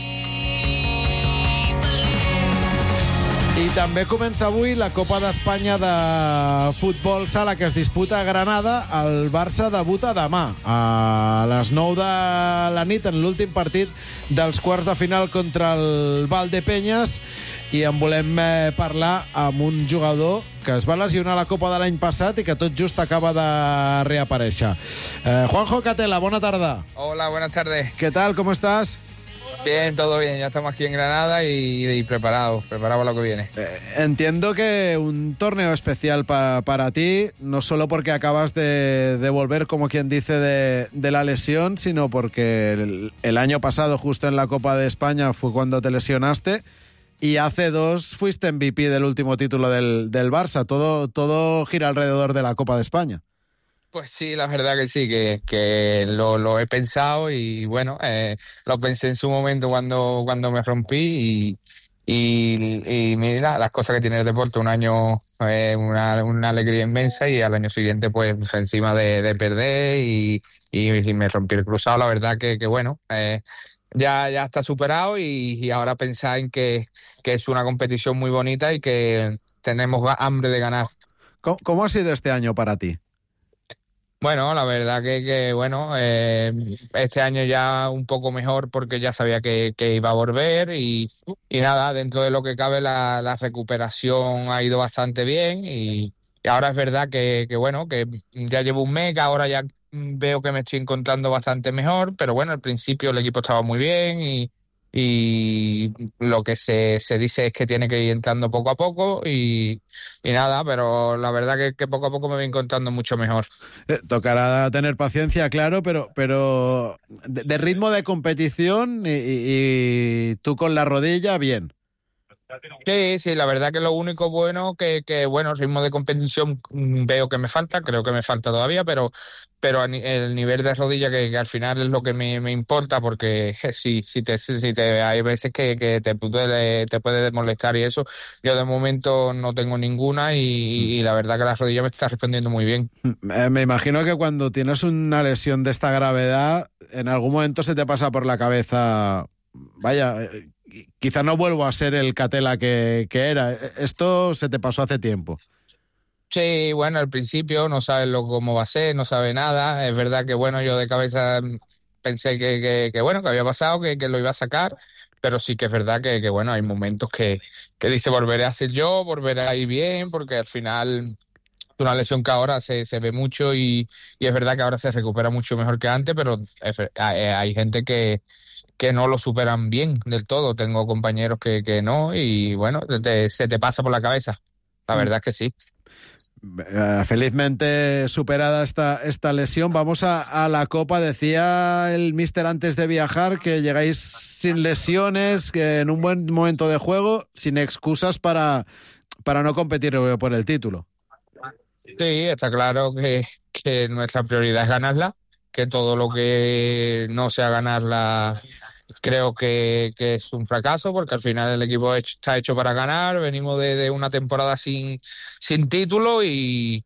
I també comença avui la Copa d'Espanya de futbol sala que es disputa a Granada. El Barça debuta demà a les nou de la nit en l'últim partit dels quarts de final contra el Valdepeñas i en volem eh, parlar amb un jugador que es va lesionar a la Copa de l'any passat i que tot just acaba de reaparèixer. Eh, Juanjo Catela, bona tarda. Hola, buenas tardes. ¿Qué tal? ¿Cómo estás? Bien, todo bien. Ya estamos aquí en Granada y, y preparados, preparados para lo que viene. Eh, entiendo que un torneo especial para, para ti, no solo porque acabas de, de volver, como quien dice, de, de la lesión, sino porque el, el año pasado, justo en la Copa de España, fue cuando te lesionaste y hace dos fuiste M V P del último título del, del Barça. Todo, todo gira alrededor de la Copa de España. Pues sí, la verdad que sí, que, que lo, lo he pensado y bueno, eh, lo pensé en su momento cuando, cuando me rompí y, y, y mira las cosas que tiene el deporte, un año eh, una, una alegría inmensa y al año siguiente pues encima de, de perder y, y, y me rompí el cruzado, la verdad que, que bueno, eh, ya, ya está superado y, y ahora pensar en que, que es una competición muy bonita y que tenemos hambre de ganar. ¿Cómo, cómo ha sido este año para ti? Bueno, la verdad que, que bueno, eh, este año ya un poco mejor porque ya sabía que, que iba a volver y, y nada, dentro de lo que cabe la, la recuperación ha ido bastante bien y, y ahora es verdad que, que bueno, que ya llevo un mes, que ahora ya veo que me estoy encontrando bastante mejor, pero bueno, al principio el equipo estaba muy bien y, y lo que se, se dice es que tiene que ir entrando poco a poco y, y nada, pero la verdad que, que poco a poco me voy encontrando mucho mejor. Eh, tocará tener paciencia, claro, pero, pero de, de ritmo de competición y, y, y tú con la rodilla, bien. Sí, sí, la verdad que lo único bueno que, que bueno, el ritmo de competición veo que me falta, creo que me falta todavía, pero pero el nivel de rodilla que, que al final es lo que me, me importa porque si, si, te, si te hay veces que, que te, puede, te puede molestar y eso, yo de momento no tengo ninguna y, y la verdad que la rodilla me está respondiendo muy bien. Me imagino que cuando tienes una lesión de esta gravedad, en algún momento se te pasa por la cabeza, vaya, quizá no vuelvo a ser el Catela que, que era. Esto se te pasó hace tiempo. Sí, bueno, al principio no sabes lo, cómo va a ser, no sabe nada. Es verdad que, bueno, yo de cabeza pensé que, que, que bueno, que había pasado, que, que lo iba a sacar, pero sí que es verdad que, que bueno, hay momentos que, que dice volveré a ser yo, volveré a ir bien, porque al final es una lesión que ahora se, se ve mucho y, y es verdad que ahora se recupera mucho mejor que antes, pero es, hay, hay gente que, que no lo superan bien del todo. Tengo compañeros que, que no y, bueno, te, se te pasa por la cabeza. La verdad es que sí. Uh, felizmente superada esta, esta lesión, vamos a, a la Copa. Decía el míster antes de viajar que llegáis sin lesiones, que en un buen momento de juego, sin excusas para, para no competir por el título. Sí, está claro que, que nuestra prioridad es ganarla, que todo lo que no sea ganarla creo que, que es un fracaso, porque al final el equipo está hecho para ganar. Venimos de, de una temporada sin, sin título y,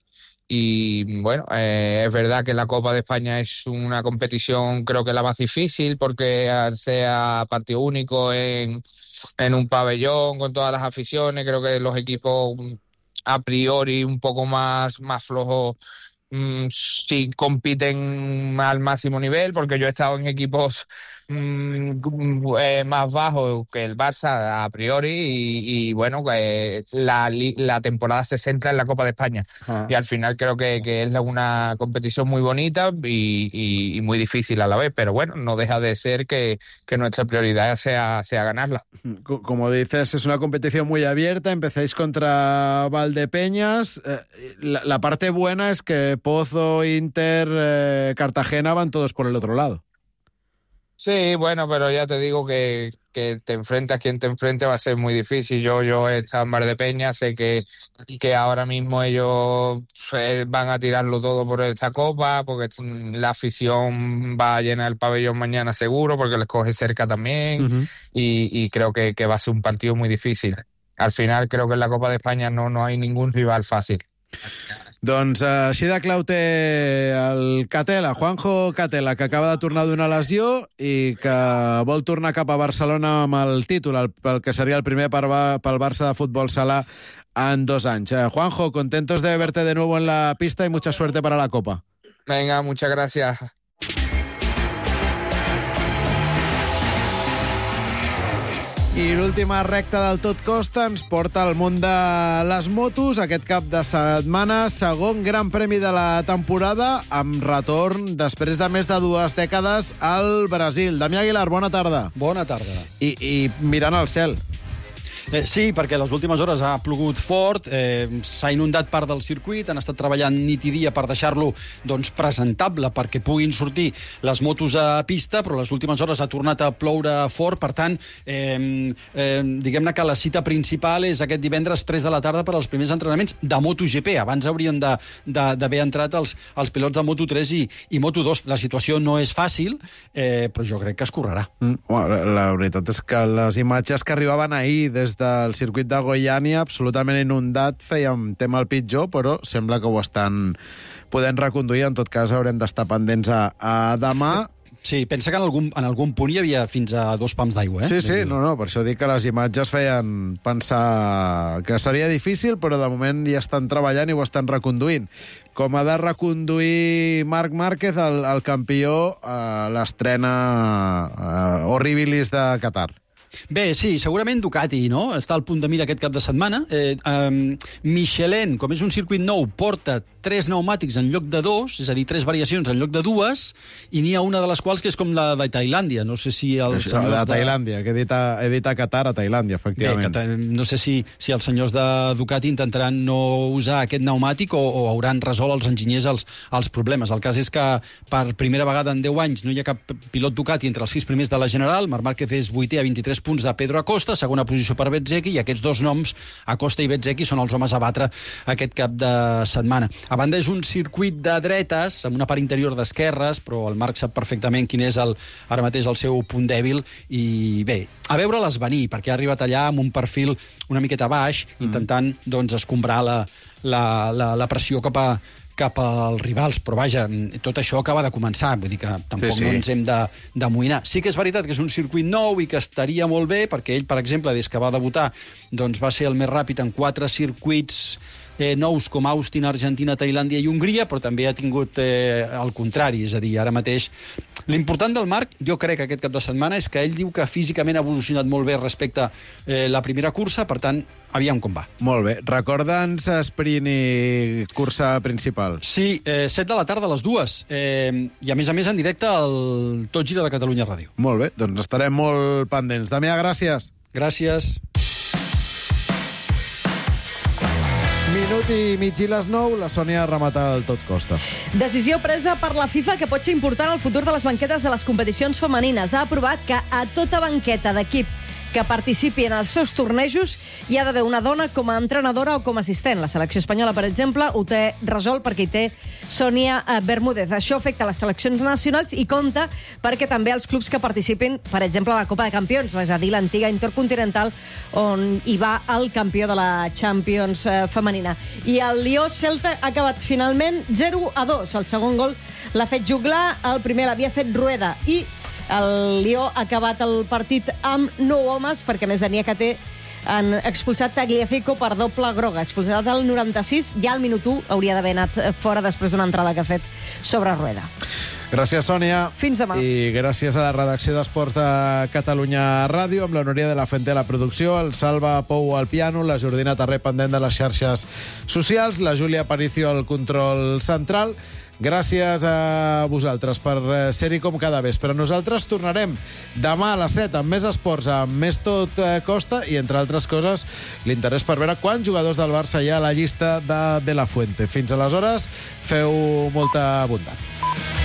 y bueno, eh, es verdad que la Copa de España es una competición, creo que la más difícil, porque al ser partido único en, en un pabellón con todas las aficiones, creo que los equipos a priori un poco más, más flojos mm, sí compiten al máximo nivel, porque yo he estado en equipos mm, eh, más bajos que el Barça a priori y, y bueno, eh, la, la temporada se centra en la Copa de España. Ah. Y al final creo que, que es una competición muy bonita y, y, y muy difícil a la vez, pero bueno, no deja de ser que, que nuestra prioridad sea, sea ganarla. Como dices, es una competición muy abierta, empezáis contra Valdepeñas. Eh, la, la parte buena es que Pozo, Inter, eh, Cartagena van todos por el otro lado. Sí, bueno, pero ya te digo que, que te enfrentas, quien te enfrente va a ser muy difícil. Yo, yo he estado en Valdepeñas, sé que, que ahora mismo ellos eh, van a tirarlo todo por esta Copa, porque la afición va a llenar el pabellón mañana seguro, porque les coge cerca también, uh-huh. y, y creo que, que va a ser un partido muy difícil. Al final creo que en la Copa de España no, no hay ningún rival fácil. Doncs uh, així de clau té el Catela, Juanjo Catela, que acaba de tornar d'una lesió i que vol tornar cap a Barcelona amb el títol, el, el que seria el primer per, pel Barça de futbol sala en dos anys. Uh, Juanjo, contentos de verte de nuevo en la pista y mucha suerte para la Copa. Venga, muchas gracias. I l'última recta del Tot Costa ens porta al món de les motos. Aquest cap de setmana, segon gran premi de la temporada, amb retorn després de més de dues dècades al Brasil. Damià Aguilar, bona tarda. Bona tarda. I, i mirant al cel. Eh, sí, perquè les últimes hores ha plogut fort, eh, s'ha inundat part del circuit, han estat treballant nit i dia per deixar-lo doncs, presentable perquè puguin sortir les motos a pista, però les últimes hores ha tornat a ploure fort, per tant, eh, eh, diguem-ne que la cita principal és aquest divendres tres de la tarda per als primers entrenaments de MotoGP. Abans haurien d'haver entrat els, els pilots de Moto tres i, i Moto dos. La situació no és fàcil, eh, però jo crec que es correrà. Mm, bueno, la veritat és que les imatges que arribaven ahir des del circuit de Goiânia, absolutament inundat, fèiem tema el pitjor, però sembla que ho estan podent reconduir. En tot cas, haurem d'estar pendents a, a demà. Sí, pensa que en algun, en algun punt hi havia fins a dos pams d'aigua, eh? Sí, sí, no, no, per això dic que les imatges feien pensar que seria difícil, però de moment ja estan treballant i ho estan reconduint. Com ha de reconduir Marc Márquez, el, el campió, a l'estrena uh, Horribilis de Qatar. Bé, sí, segurament Ducati, no? Està al punt de mira aquest cap de setmana. Eh, um, Michelin, com és un circuit nou, porta tres pneumàtics en lloc de dos, és a dir, tres variacions en lloc de dues, i n'hi ha una de les quals que és com la de Tailàndia. No sé si els senyors de... Tailàndia, que he dit a, he dit a Qatar, a Tailàndia, efectivament. Bé, no sé si, si els senyors de Ducati intentaran no usar aquest pneumàtic o, o hauran resolt els enginyers els, els problemes. El cas és que per primera vegada en deu anys no hi ha cap pilot Ducati entre els sis primers de la General. Marc Márquez és vuitè a vint-i-tres punts de Pedro Acosta, segona posició per Bezzecchi, i aquests dos noms, Acosta i Bezzecchi, són els homes a batre aquest cap de setmana. A banda, és un circuit de dretes, amb una part interior d'esquerres, però el Marc sap perfectament quin és el, ara mateix el seu punt dèbil, i bé, a veure-les venir, perquè ha arribat allà amb un perfil una miqueta baix, mm. intentant doncs, escombrar la, la, la, la pressió cap a cap als rivals, però vaja, tot això acaba de començar, vull dir que tampoc sí, sí. no ens hem de, de moïnar. Sí que és veritat que és un circuit nou i que estaria molt bé, perquè ell, per exemple, des que va debutar, doncs va ser el més ràpid en quatre circuits eh, nous com Austin, Argentina, Tailàndia i Hongria, però també ha tingut eh, el contrari, és a dir, ara mateix... L'important del Marc, jo crec que aquest cap de setmana, és que ell diu que físicament ha evolucionat molt bé respecte a eh, la primera cursa, per tant, aviam com va. Molt bé. Recorda'ns sprint i cursa principal. Sí, eh, set de la tarda a les dues. Eh, I a més a més en directe al Tot Gira de Catalunya Ràdio. Molt bé, doncs estarem molt pendents. Damià, gràcies. Gràcies. minut i mig i les nou, la Sònia remata el tot costa. Decisió presa per la FIFA que pot ser important al futur de les banquetes de les competicions femenines. Ha aprovat que a tota banqueta d'equip que participi en els seus tornejos hi ha d'haver una dona com a entrenadora o com a assistent. La selecció espanyola, per exemple, ho té resolt perquè hi té Sònia Bermúdez. Això afecta les seleccions nacionals i compta perquè també els clubs que participin, per exemple, a la Copa de Campions, és a dir, l'antiga Intercontinental, on hi va el campió de la Champions femenina. I el Lió-Celta ha acabat finalment zero a dos. El segon gol l'ha fet Juglar, el primer l'havia fet Rueda i el Lió ha acabat el partit amb nou homes perquè, a més de Niakate, han expulsat Tagliafico per doble groga. Expulsat al noranta-sis, ja al minut u hauria d'haver anat fora després d'una entrada que ha fet sobre Rueda. Gràcies, Sònia. Fins demà. I gràcies a la redacció d'Esports de Catalunya Ràdio, amb la Núria de la Fuente a la producció, el Salva Pou al piano, la Jordina Tarré pendent de les xarxes socials, la Júlia Aparicio al control central. Gràcies a vosaltres per ser-hi com cada vespre. Nosaltres tornarem demà a les set amb més esports, amb més tot costa i, entre altres coses, l'interès per veure quants jugadors del Barça hi ha a la llista de De La Fuente. Fins aleshores, feu molta bondat.